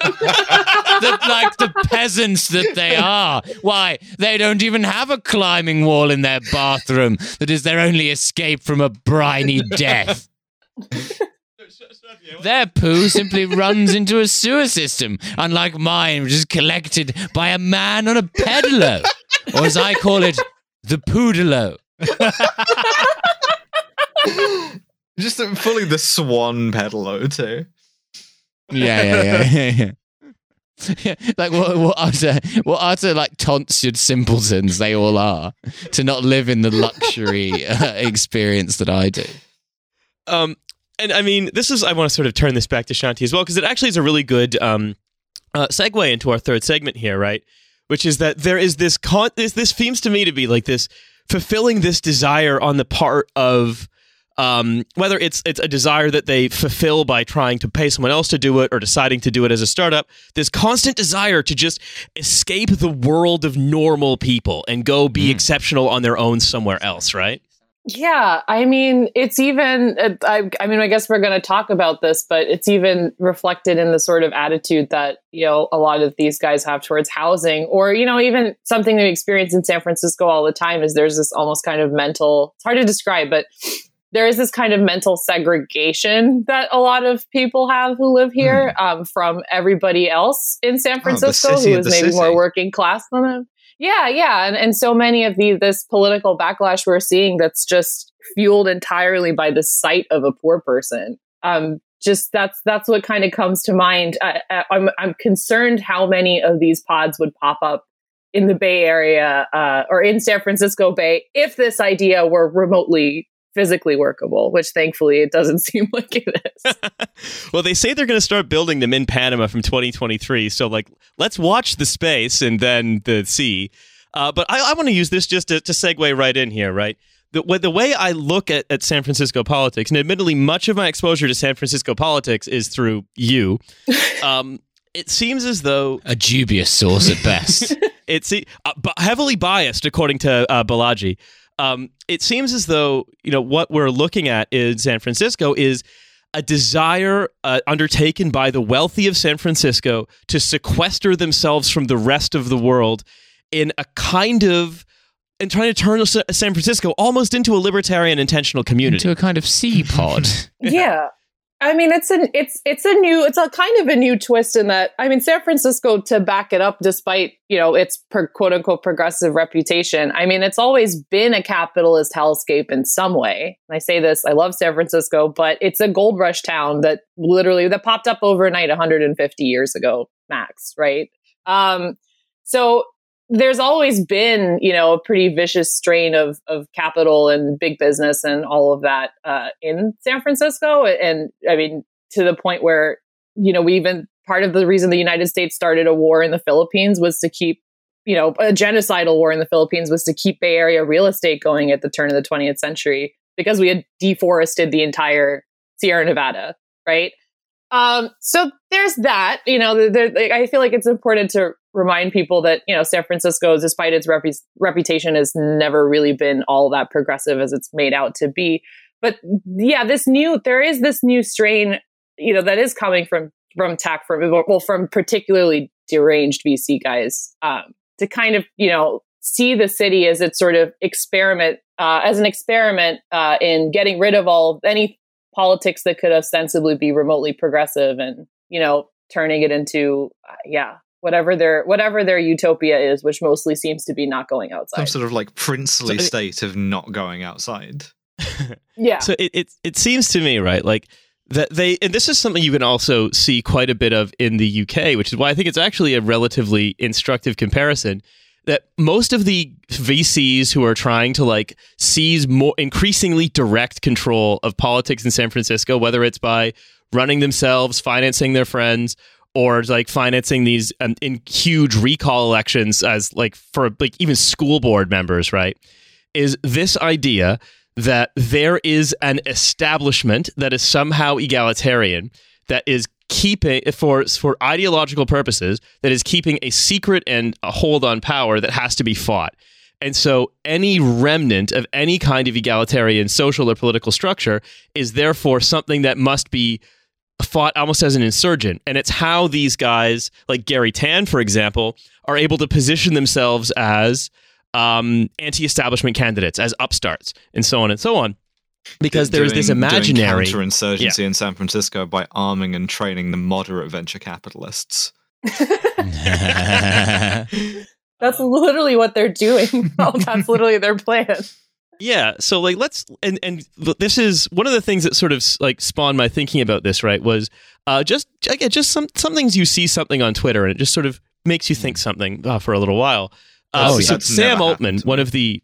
the peasants that they are. Why, they don't even have a climbing wall in their bathroom that is their only escape from a briny death. Their poo simply runs into a sewer system, unlike mine, which is collected by a man on a pedalo, or as I call it, the poodalo. Just fully the swan pedalo too. Yeah. Like what utter like tonsured simpletons they all are to not live in the luxury experience that I do. And I mean, I want to sort of turn this back to Shanti as well, because it actually is a really good segue into our third segment here, right? Which is that there is this seems to me to be like this fulfilling this desire on the part of whether it's a desire that they fulfill by trying to pay someone else to do it or deciding to do it as a startup, this constant desire to just escape the world of normal people and go be exceptional on their own somewhere else, right? Yeah, I mean, it's even, I guess we're going to talk about this, but it's even reflected in the sort of attitude that, a lot of these guys have towards housing, or, even something that we experience in San Francisco all the time is there's this almost kind of mental, it's hard to describe, but there is this kind of mental segregation that a lot of people have who live here from everybody else in San Francisco who is maybe more working class than them. Yeah. And so many of this political backlash we're seeing that's just fueled entirely by the sight of a poor person. Just that's what kind of comes to mind. I'm concerned how many of these pods would pop up in the Bay Area or in San Francisco Bay if this idea were remotely physically workable, which thankfully it doesn't seem like it is. Well, they say they're going to start building them in Panama from 2023. So, let's watch the space and then the sea. But I want to use this just to segue right in here, right? The way I look at San Francisco politics, and admittedly, much of my exposure to San Francisco politics is through you. It seems as though a dubious source at best. It's heavily biased, according to Balaji. It seems as though, what we're looking at in San Francisco is a desire undertaken by the wealthy of San Francisco to sequester themselves from the rest of the world in a kind of, and trying to turn San Francisco almost into a libertarian intentional community. Into a kind of sea pod. Yeah. I mean, it's a kind of a new twist in that, I mean, San Francisco, to back it up, despite, its quote unquote progressive reputation, I mean, it's always been a capitalist hellscape in some way. And I say this, I love San Francisco, but it's a gold rush town that popped up overnight 150 years ago, max, right? So there's always been, a pretty vicious strain of capital and big business and all of that in San Francisco. And I mean, to the point where, part of the reason the United States started a war in the Philippines was to keep, a genocidal war in the Philippines was to keep Bay Area real estate going at the turn of the 20th century because we had deforested the entire Sierra Nevada, right? So there's that. I feel like it's important to remind people that San Francisco, despite its reputation, has never really been all that progressive as it's made out to be. But yeah, there is this new strain, that is coming from tech, from particularly deranged VC guys, to kind of see the city as its sort of experiment, in getting rid of any politics that could ostensibly be remotely progressive, and turning it into whatever their utopia is, which mostly seems to be not going outside. Some sort of like princely state of not going outside. Yeah. So it seems to me, right, like that and this is something you can also see quite a bit of in the UK, which is why I think it's actually a relatively instructive comparison, that most of the VCs who are trying to like seize more increasingly direct control of politics in San Francisco, whether it's by running themselves, financing their friends, or like financing these in huge recall elections as like for like even school board members, right, is this idea that there is an establishment that is somehow egalitarian, that is keeping, for ideological purposes, that is keeping a secret and a hold on power that has to be fought. And so any remnant of any kind of egalitarian social or political structure is therefore something that must be fought almost as an insurgent. And it's how these guys, like Gary Tan, for example, are able to position themselves as anti-establishment candidates, as upstarts, and so on and so on. Because there's this imaginary counterinsurgency in San Francisco by arming and training the moderate venture capitalists. That's literally what they're doing. That's literally their plan. Yeah, so like and this is one of the things that sort of like spawned my thinking about this, right? Was just some things you see something on Twitter and it just sort of makes you think something for a little while. So Sam Altman, one of the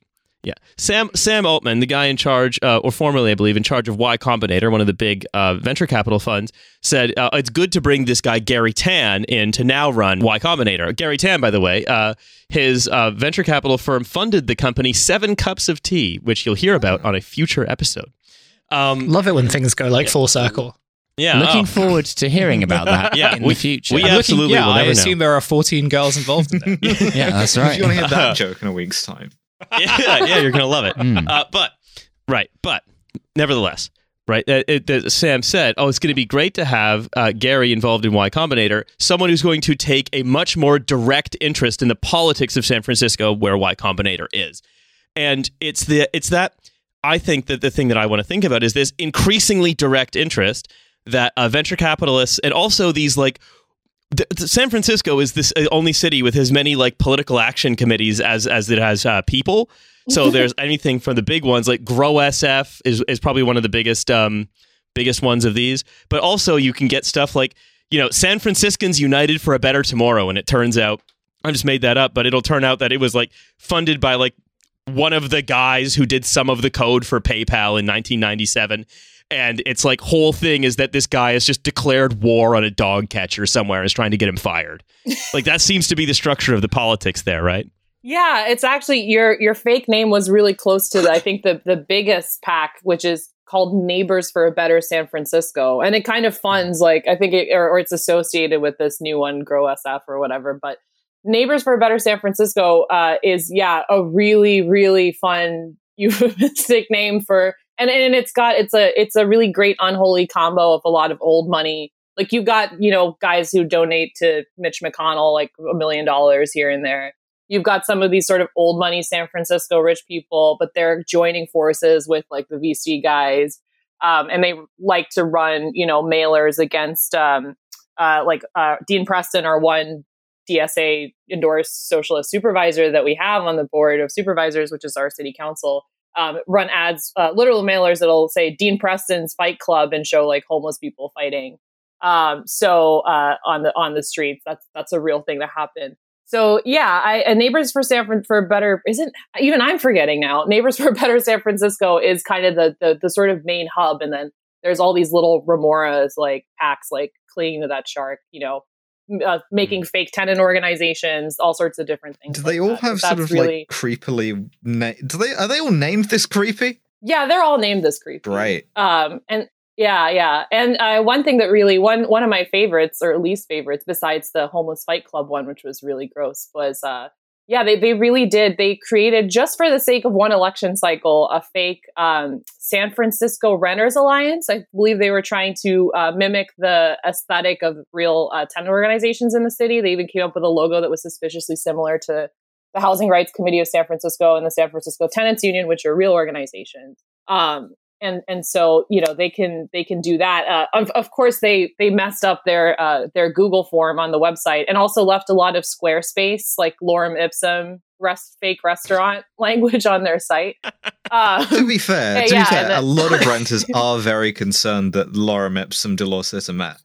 Sam Altman, the guy in charge, or formerly, I believe, in charge of Y Combinator, one of the big venture capital funds, said it's good to bring this guy Gary Tan in to now run Y Combinator. Gary Tan, by the way, his venture capital firm funded the company 7 Cups of Tea, which you'll hear about on a future episode. Love it when things go like full circle. Yeah, looking forward to hearing about that in the future. We absolutely will never know. I assume there are 14 girls involved in it. Yeah, that's right. If you want to hear that joke in a week's time. Yeah, you're gonna love it. But nevertheless, right? Sam said, "Oh, it's going to be great to have Gary involved in Y Combinator, someone who's going to take a much more direct interest in the politics of San Francisco, where Y Combinator is." And it's that I think that the thing that I want to think about is this increasingly direct interest that venture capitalists and also these like. San Francisco is this only city with as many like political action committees as it has people. So there's anything from the big ones like Grow SF is probably one of the biggest ones of these. But also you can get stuff like San Franciscans United for a Better Tomorrow, and it turns out I just made that up, but it'll turn out that it was like funded by like one of the guys who did some of the code for PayPal in 1997. And it's like whole thing is that this guy has just declared war on a dog catcher somewhere and is trying to get him fired. Like that seems to be the structure of the politics there, right? Yeah, it's actually your fake name was really close to I think the biggest PAC, which is called Neighbors for a Better San Francisco, and it kind of funds like I think it's associated with this new one, Grow SF or whatever. But Neighbors for a Better San Francisco is a really really fun euphemistic name for. And it's a really great unholy combo of a lot of old money. Like you've got, guys who donate to Mitch McConnell like $1 million here and there. You've got some of these sort of old money San Francisco rich people, but they're joining forces with like the VC guys. And they like to run, mailers against Dean Preston, our one DSA endorsed socialist supervisor that we have on the board of supervisors, which is our city council. Run ads, literal mailers that'll say Dean Preston's Fight Club and show like homeless people fighting. On the streets, that's a real thing that happened. So yeah, Neighbors for Better isn't even I'm forgetting now. Neighbors for Better San Francisco is kind of the sort of main hub, and then there's all these little remoras like PACs like clinging to that shark, making fake tenant organizations, all sorts of different things. Do they all have sort of like creepily? Are they all named this creepy? Yeah, they're all named this creepy. Great. And yeah. And one thing that really one of my favorites or least favorites, besides the Homeless Fight Club one, which was really gross, was they really did. They created, just for the sake of one election cycle, a fake San Francisco Renters Alliance. I believe they were trying to mimic the aesthetic of real tenant organizations in the city. They even came up with a logo that was suspiciously similar to the Housing Rights Committee of San Francisco and the San Francisco Tenants Union, which are real organizations. And so, they can do that. Of course, they messed up their Google form on the website, and also left a lot of Squarespace, like lorem ipsum fake restaurant language on their site. To be fair, a lot of renters are very concerned that lorem ipsum dolores met.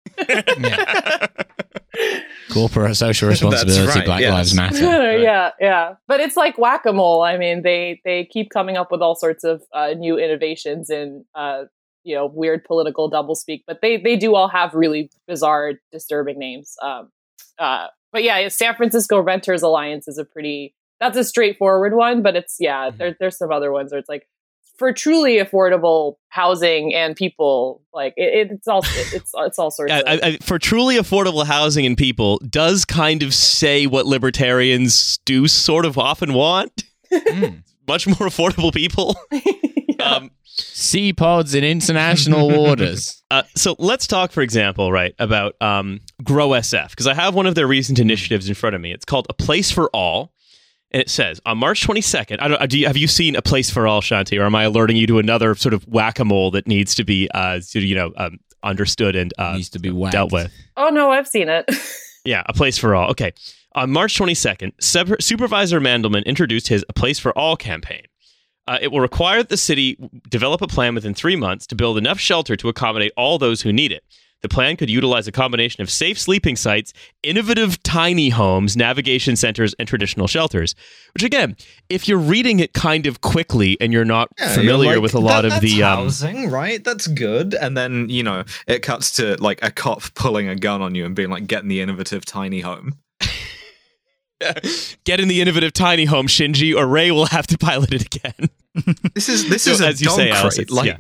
Corporate social responsibility, right, Black Lives Matter. Right. Yeah. But it's like whack-a-mole. I mean, they keep coming up with all sorts of new innovations and weird political doublespeak. But they do all have really bizarre, disturbing names. But yeah, San Francisco Renters Alliance is that's a straightforward one. But it's there's some other ones where it's like, for truly affordable housing and people, like it's all sorts of. For truly affordable housing and people does kind of say what libertarians do sort of often want. Much more affordable people. Sea pods in international waters. So let's talk, for example, right, about Grow SF, because I have one of their recent initiatives in front of me. It's called A Place for All. And it says, on March 22nd, have you seen A Place for All, Shanti, or am I alerting you to another sort of whack-a-mole that needs to be, understood and needs to be dealt with? Oh, no, I've seen it. Yeah, A Place for All. Okay. On March 22nd, Supervisor Mandelman introduced his A Place for All campaign. It will require that the city develop a plan within 3 months to build enough shelter to accommodate all those who need it. The plan could utilize a combination of safe sleeping sites, innovative tiny homes, navigation centers, and traditional shelters. Which, again, if you're reading it kind of quickly and you're not familiar with a lot of the housing, right? That's good. And then it cuts to like a cop pulling a gun on you and being like, "Get in the innovative tiny home." Get in the innovative tiny home, Shinji, or Ray will have to pilot it again. This is a as you dog say, crate, Alice, like.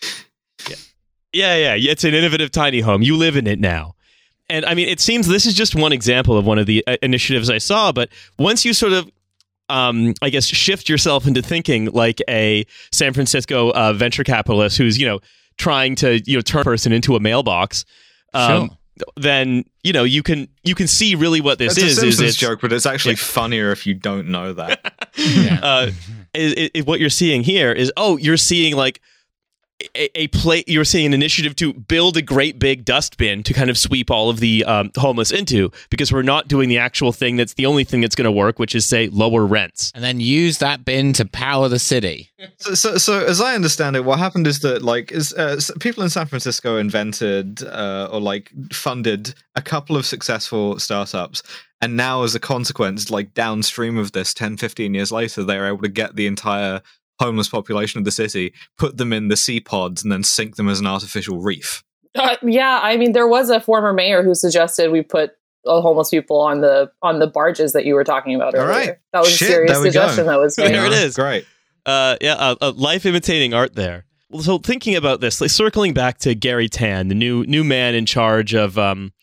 Yeah. It's an innovative tiny home. You live in it now. And I mean, it seems this is just one example of one of the initiatives I saw. But once you sort of, I guess, shift yourself into thinking like a San Francisco venture capitalist who's, trying to, turn a person into a mailbox, then, you can see really what this is. It's a Simpsons joke, but it's actually funnier if you don't know that. What you're seeing here is, you're seeing like, you're seeing an initiative to build a great big dustbin to kind of sweep all of the homeless into, because we're not doing the actual thing that's the only thing that's going to work, which is, say, lower rents. And then use that bin to power the city. So as I understand it, what happened is that people in San Francisco invented or funded a couple of successful startups. And now as a consequence, like downstream of this, 10, 15 years later, they were able to get the entire homeless population of the city, put them in the sea pods, and then sink them as an artificial reef. Yeah, I mean, there was a former mayor who suggested we put homeless people on the barges that you were talking about earlier. All right. That was a serious suggestion that was made. There it is. Great. Life imitating art there. Well, so thinking about this, like circling back to Gary Tan, the new man in charge of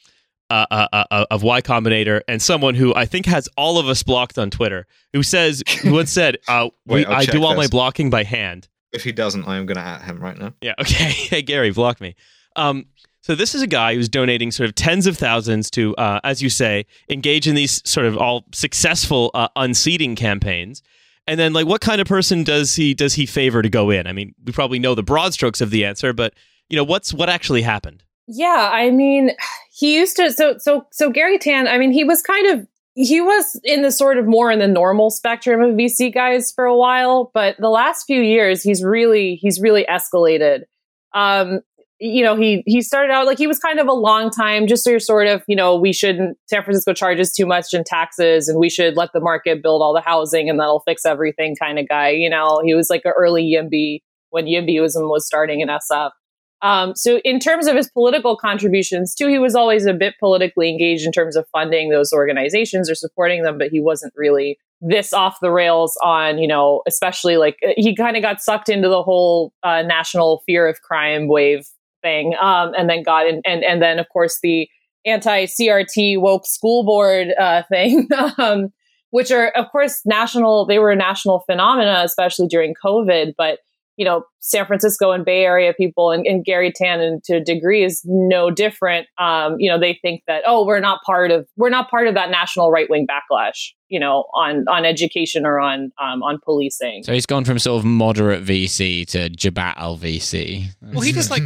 Y Combinator, and someone who I think has all of us blocked on Twitter, who once said, I do all my blocking by hand. If he doesn't, I am going to at him right now. Yeah, okay. Hey, Gary, block me. So this is a guy who's donating sort of tens of thousands to, as you say, engage in these sort of all successful unseating campaigns. And then, like, what kind of person does he favor to go in? I mean, we probably know the broad strokes of the answer, but what actually happened? Yeah, I mean, he used to. So Gary Tan, I mean, he was in the sort of more in the normal spectrum of VC guys for a while, but the last few years, he's really escalated. He started out like he was kind of a long time, just sort of, San Francisco charges too much in taxes and we should let the market build all the housing and that'll fix everything kind of guy. He was like an early YIMBY when YIMBYism was starting in SF. So in terms of his political contributions too, he was always a bit politically engaged in terms of funding those organizations or supporting them, but he wasn't really this off the rails on, especially like he kind of got sucked into the whole national fear of crime wave thing, and then got in, and then of course the anti-CRT woke school board thing, which are of course they were a national phenomena, especially during COVID, but San Francisco and Bay Area people and Gary Tannen to a degree is no different. They think that, we're not part of that national right wing backlash, on education or on policing. So he's gone from sort of moderate VC to Jabhat al-VC. Well, he just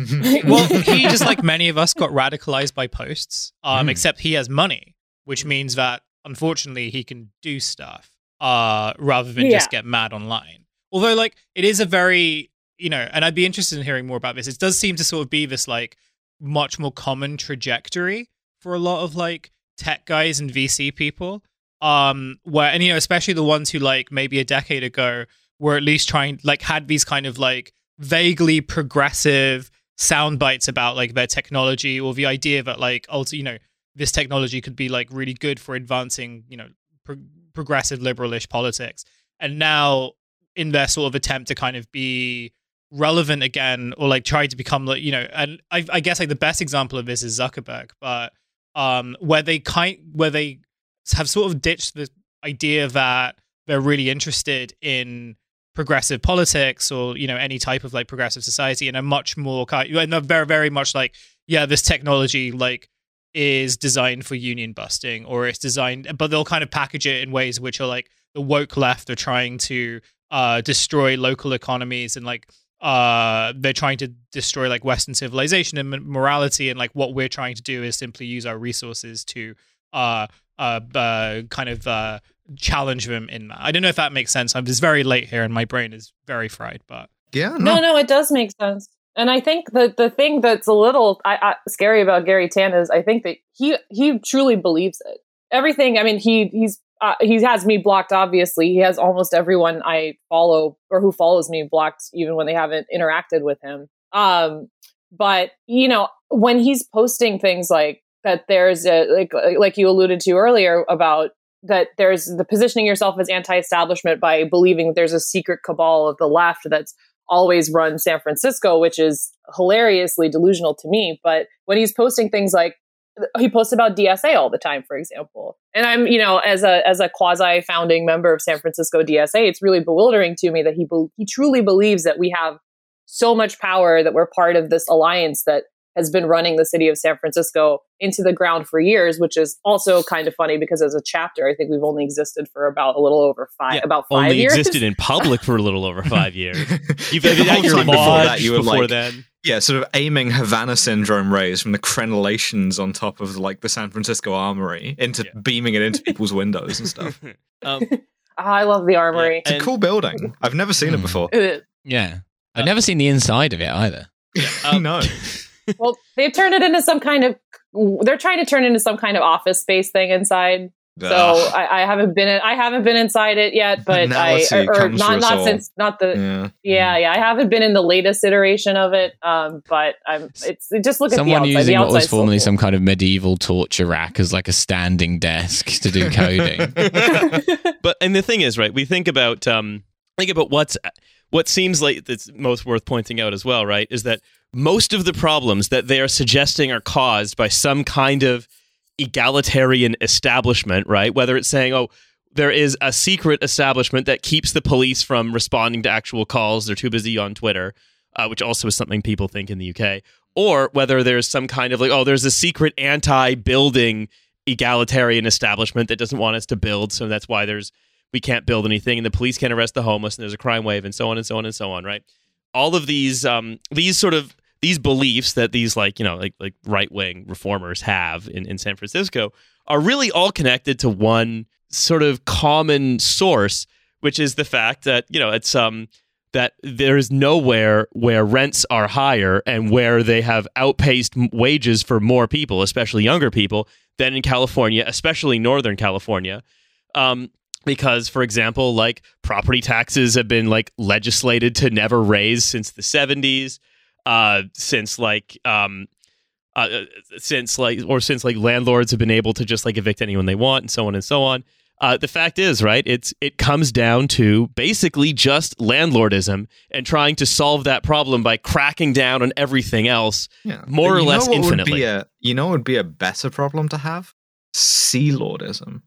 like many of us got radicalized by posts, except he has money, which means that unfortunately he can do stuff rather than just get mad online. Although, like, it is a very, and I'd be interested in hearing more about this. It does seem to sort of be this, like, much more common trajectory for a lot of, like, tech guys and VC people. Where, and, especially the ones who, like, maybe a decade ago were at least had these kind of, like, vaguely progressive sound bites about, like, their technology or the idea that, like, also, this technology could be, like, really good for advancing, progressive liberalish politics. And now, in their sort of attempt to kind of be relevant again, or like try to become like, and I guess like the best example of this is Zuckerberg, but where they have sort of ditched the idea that they're really interested in progressive politics or, any type of like progressive society, and are much more and they're very, very much like, this technology like is designed for union busting, or it's designed, but they'll kind of package it in ways which are like the woke left are trying to destroy local economies, and like they're trying to destroy like Western civilization and morality, and like what we're trying to do is simply use our resources to challenge them in that. I don't know if that makes sense. I'm just very late here and my brain is very fried, but no, it does make sense. And I think that the thing that's a little scary about Gary Tannen is I think that he truly believes it. Everything. I mean, he has me blocked, obviously. He has almost everyone I follow or who follows me blocked, even when they haven't interacted with him. But, when he's posting things like that, there's like you alluded to earlier about that there's the positioning yourself as anti-establishment by believing that there's a secret cabal of the left that's always run San Francisco, which is hilariously delusional to me. But when he's posting things like, he posts about DSA all the time, for example. And I'm, as a quasi founding member of San Francisco DSA, it's really bewildering to me that he truly believes that we have so much power, that we're part of this alliance that has been running the city of San Francisco into the ground for years, which is also kind of funny because as a chapter, I think we've only existed for about a little over about 5 years. Only existed in public for a little over 5 years. You've the whole your time before that, you were before like, then. Yeah, sort of aiming Havana syndrome rays from the crenellations on top of like the San Francisco Armory into beaming it into people's windows and stuff. I love the Armory. It's a cool building. I've never seen it before. Yeah. I've never seen the inside of it either. No. Well, they've turned it into they're trying to turn it into some kind of office space thing inside. So I haven't been inside it yet, but I haven't been in the latest iteration of it. But it's just look at someone the outside. using what was formerly so some kind of medieval torture rack as like a standing desk to do coding. But and the thing is, right? We think about what seems like it's most worth pointing out as well, right? Is that most of the problems that they are suggesting are caused by some kind of egalitarian establishment, right? Whether it's saying, there is a secret establishment that keeps the police from responding to actual calls, they're too busy on Twitter, which also is something people think in the UK, or whether there's some kind of like, there's a secret anti-building egalitarian establishment that doesn't want us to build, so that's why we can't build anything, and the police can't arrest the homeless, and there's a crime wave, and so on and so on and so on, right? All of these beliefs that these like right-wing reformers have in San Francisco are really all connected to one sort of common source, which is the fact that it's that there is nowhere where rents are higher and where they have outpaced wages for more people, especially younger people, than in California, especially Northern California. Because, for example, like property taxes have been like legislated to never raise since the 70s. since landlords have been able to just like evict anyone they want and so on and so on. The fact is, right, it comes down to basically just landlordism and trying to solve that problem by cracking down on everything else, more or less infinitely. You know what would be a better problem to have? Sea Lordism.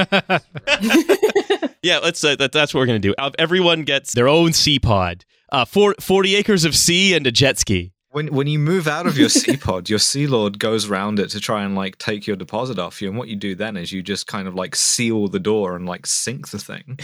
Yeah, let's that's what we're going to do. Everyone gets their own sea pod, 40 acres of sea and a jet ski. When you move out of your sea pod, your sea lord goes around it to try and like take your deposit off you, and what you do then is you just kind of like seal the door and like sink the thing.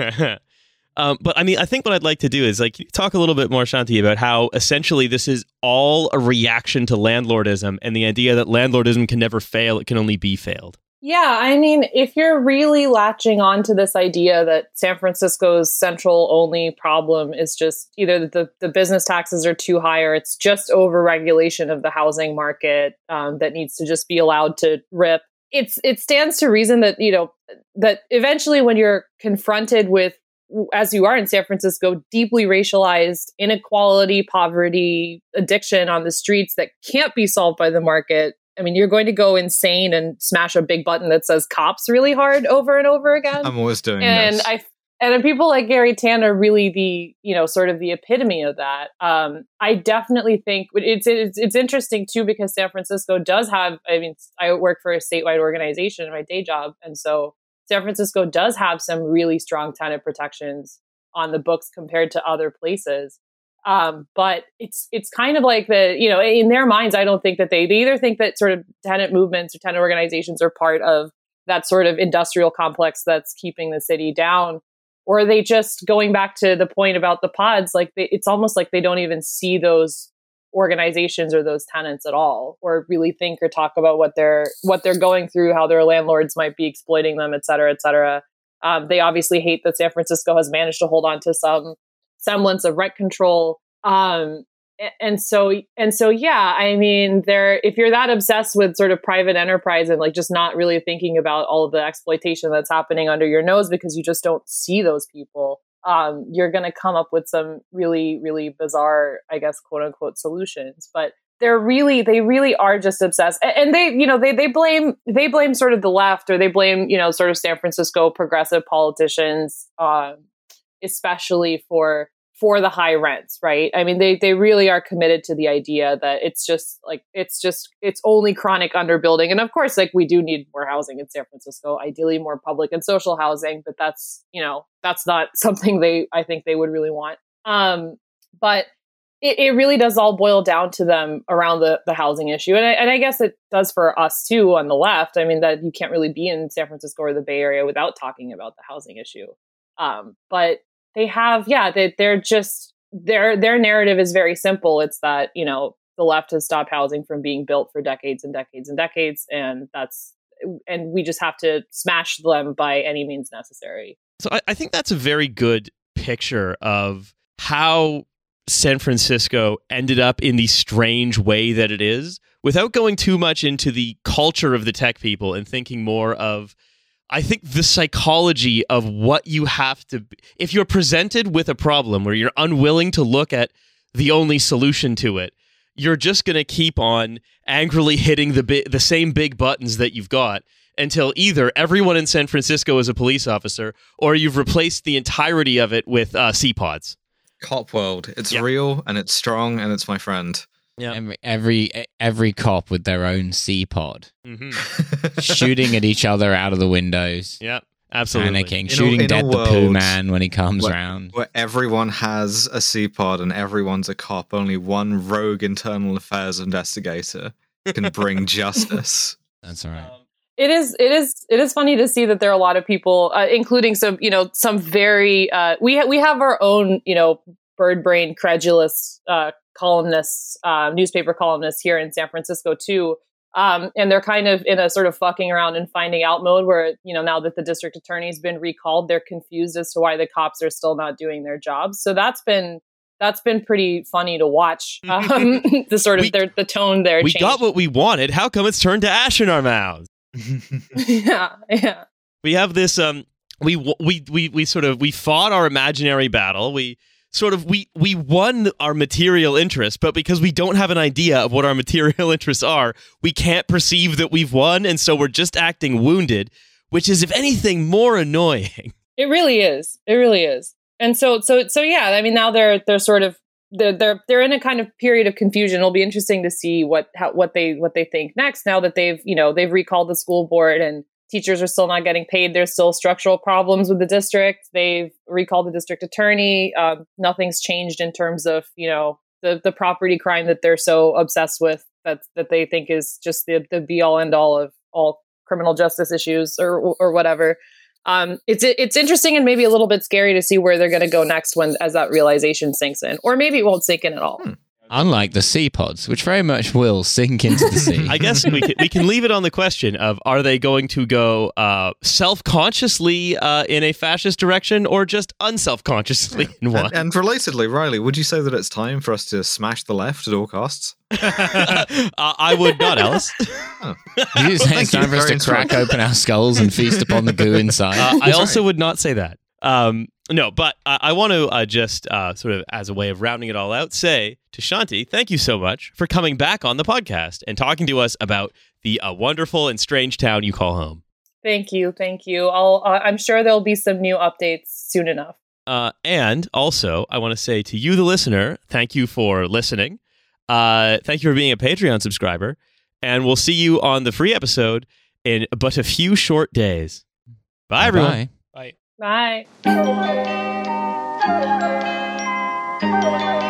But I mean, I think what I'd like to do is like talk a little bit more, Shanti, about how essentially this is all a reaction to landlordism and the idea that landlordism can never fail; it can only be failed. Yeah, I mean, if you're really latching on to this idea that San Francisco's central only problem is just either the business taxes are too high or it's just over-regulation of the housing market that needs to just be allowed to rip, it stands to reason that, you know, that eventually when you're confronted with, as you are in San Francisco, deeply racialized inequality, poverty, addiction on the streets that can't be solved by the market, I mean, you're going to go insane and smash a big button that says cops really hard over and over again. I'm always doing and this. And then people like Gary Tan are really the, you know, sort of the epitome of that. I definitely think it's interesting too, because San Francisco does have, I mean, I work for a statewide organization in my day job. And so San Francisco does have some really strong tenant protections on the books compared to other places. But it's kind of like the, you know, in their minds, I don't think that they either think that sort of tenant movements or tenant organizations are part of that sort of industrial complex that's keeping the city down, or they just, going back to the point about the pods, like it's almost like they don't even see those organizations or those tenants at all, or really think or talk about what they're going through, how their landlords might be exploiting them, et cetera, et cetera. They obviously hate that San Francisco has managed to hold on to some semblance of rent control. And so, yeah, I mean, if you're that obsessed with sort of private enterprise and like just not really thinking about all of the exploitation that's happening under your nose because you just don't see those people, you're going to come up with some really, really bizarre, I guess, quote unquote solutions. But they really are just obsessed. And they blame sort of the left, or they blame, you know, sort of San Francisco progressive politicians, especially for the high rents, right? I mean, they really are committed to the idea that it's only chronic underbuilding. And of course, like, we do need more housing in San Francisco, ideally more public and social housing, but that's not something I think they would really want. But it really does all boil down to them around the housing issue. And I guess it does for us too on the left. I mean, that you can't really be in San Francisco or the Bay Area without talking about the housing issue. But they have, they're just, their narrative is very simple. It's that, you know, the left has stopped housing from being built for decades and decades and decades. And we just have to smash them by any means necessary. So I think that's a very good picture of how San Francisco ended up in the strange way that it is, without going too much into the culture of the tech people and thinking more of, I think, the psychology of what you have to be. If you're presented with a problem where you're unwilling to look at the only solution to it, you're just going to keep on angrily hitting the same big buttons that you've got until either everyone in San Francisco is a police officer, or you've replaced the entirety of it with C-pods. Cop world. It's real, and it's strong, and it's my friend. Yeah. Every cop with their own C-pod, shooting at each other out of the windows. Yeah, absolutely. Panicking, shooting dead the Pooh Man when he comes round. Where everyone has a C-pod and everyone's a cop. Only one rogue internal affairs investigator can bring justice. That's right. It is funny to see that there are a lot of people, including some very we have our own, you know, bird brain credulous columnists, newspaper columnists here in San Francisco too. And they're kind of in a sort of fucking around and finding out mode where, you know, now that the district attorney's been recalled, they're confused as to why the cops are still not doing their jobs. So that's been pretty funny to watch. The sort of the tone there. We got what we wanted. How come it's turned to ash in our mouths? Yeah. We have this. We fought our imaginary battle. We sort of we won our material interests, but because we don't have an idea of what our material interests are, we can't perceive that we've won, and so we're just acting wounded, which is, if anything, more annoying. It really is. It really is. And so yeah, I mean, now they're sort of they're in a kind of period of confusion. It'll be interesting to see what they think next, now that they've recalled the school board and teachers are still not getting paid. There's still structural problems with the district. They've recalled the district attorney. Nothing's changed in terms of, the property crime that they're so obsessed with, that they think is just the be all end all of all criminal justice issues or whatever. It's interesting and maybe a little bit scary to see where they're going to go next as that realization sinks in, or maybe it won't sink in at all. Unlike the sea pods, which very much will sink into the sea. I guess we can leave it on the question of, are they going to go self-consciously in a fascist direction, or just unself-consciously in one? And relatedly, Riley, would you say that it's time for us to smash the left at all costs? I would not, Alice. You say it's time for us to crack open our skulls and feast upon the goo inside? I also would not say that. No, but I want to just sort of, as a way of rounding it all out, say to Shanti, thank you so much for coming back on the podcast and talking to us about the wonderful and strange town you call home. Thank you. I'm sure there'll be some new updates soon enough. And also, I want to say to you, the listener, thank you for listening. Thank you for being a Patreon subscriber. And we'll see you on the free episode in but a few short days. Bye, everyone. Bye.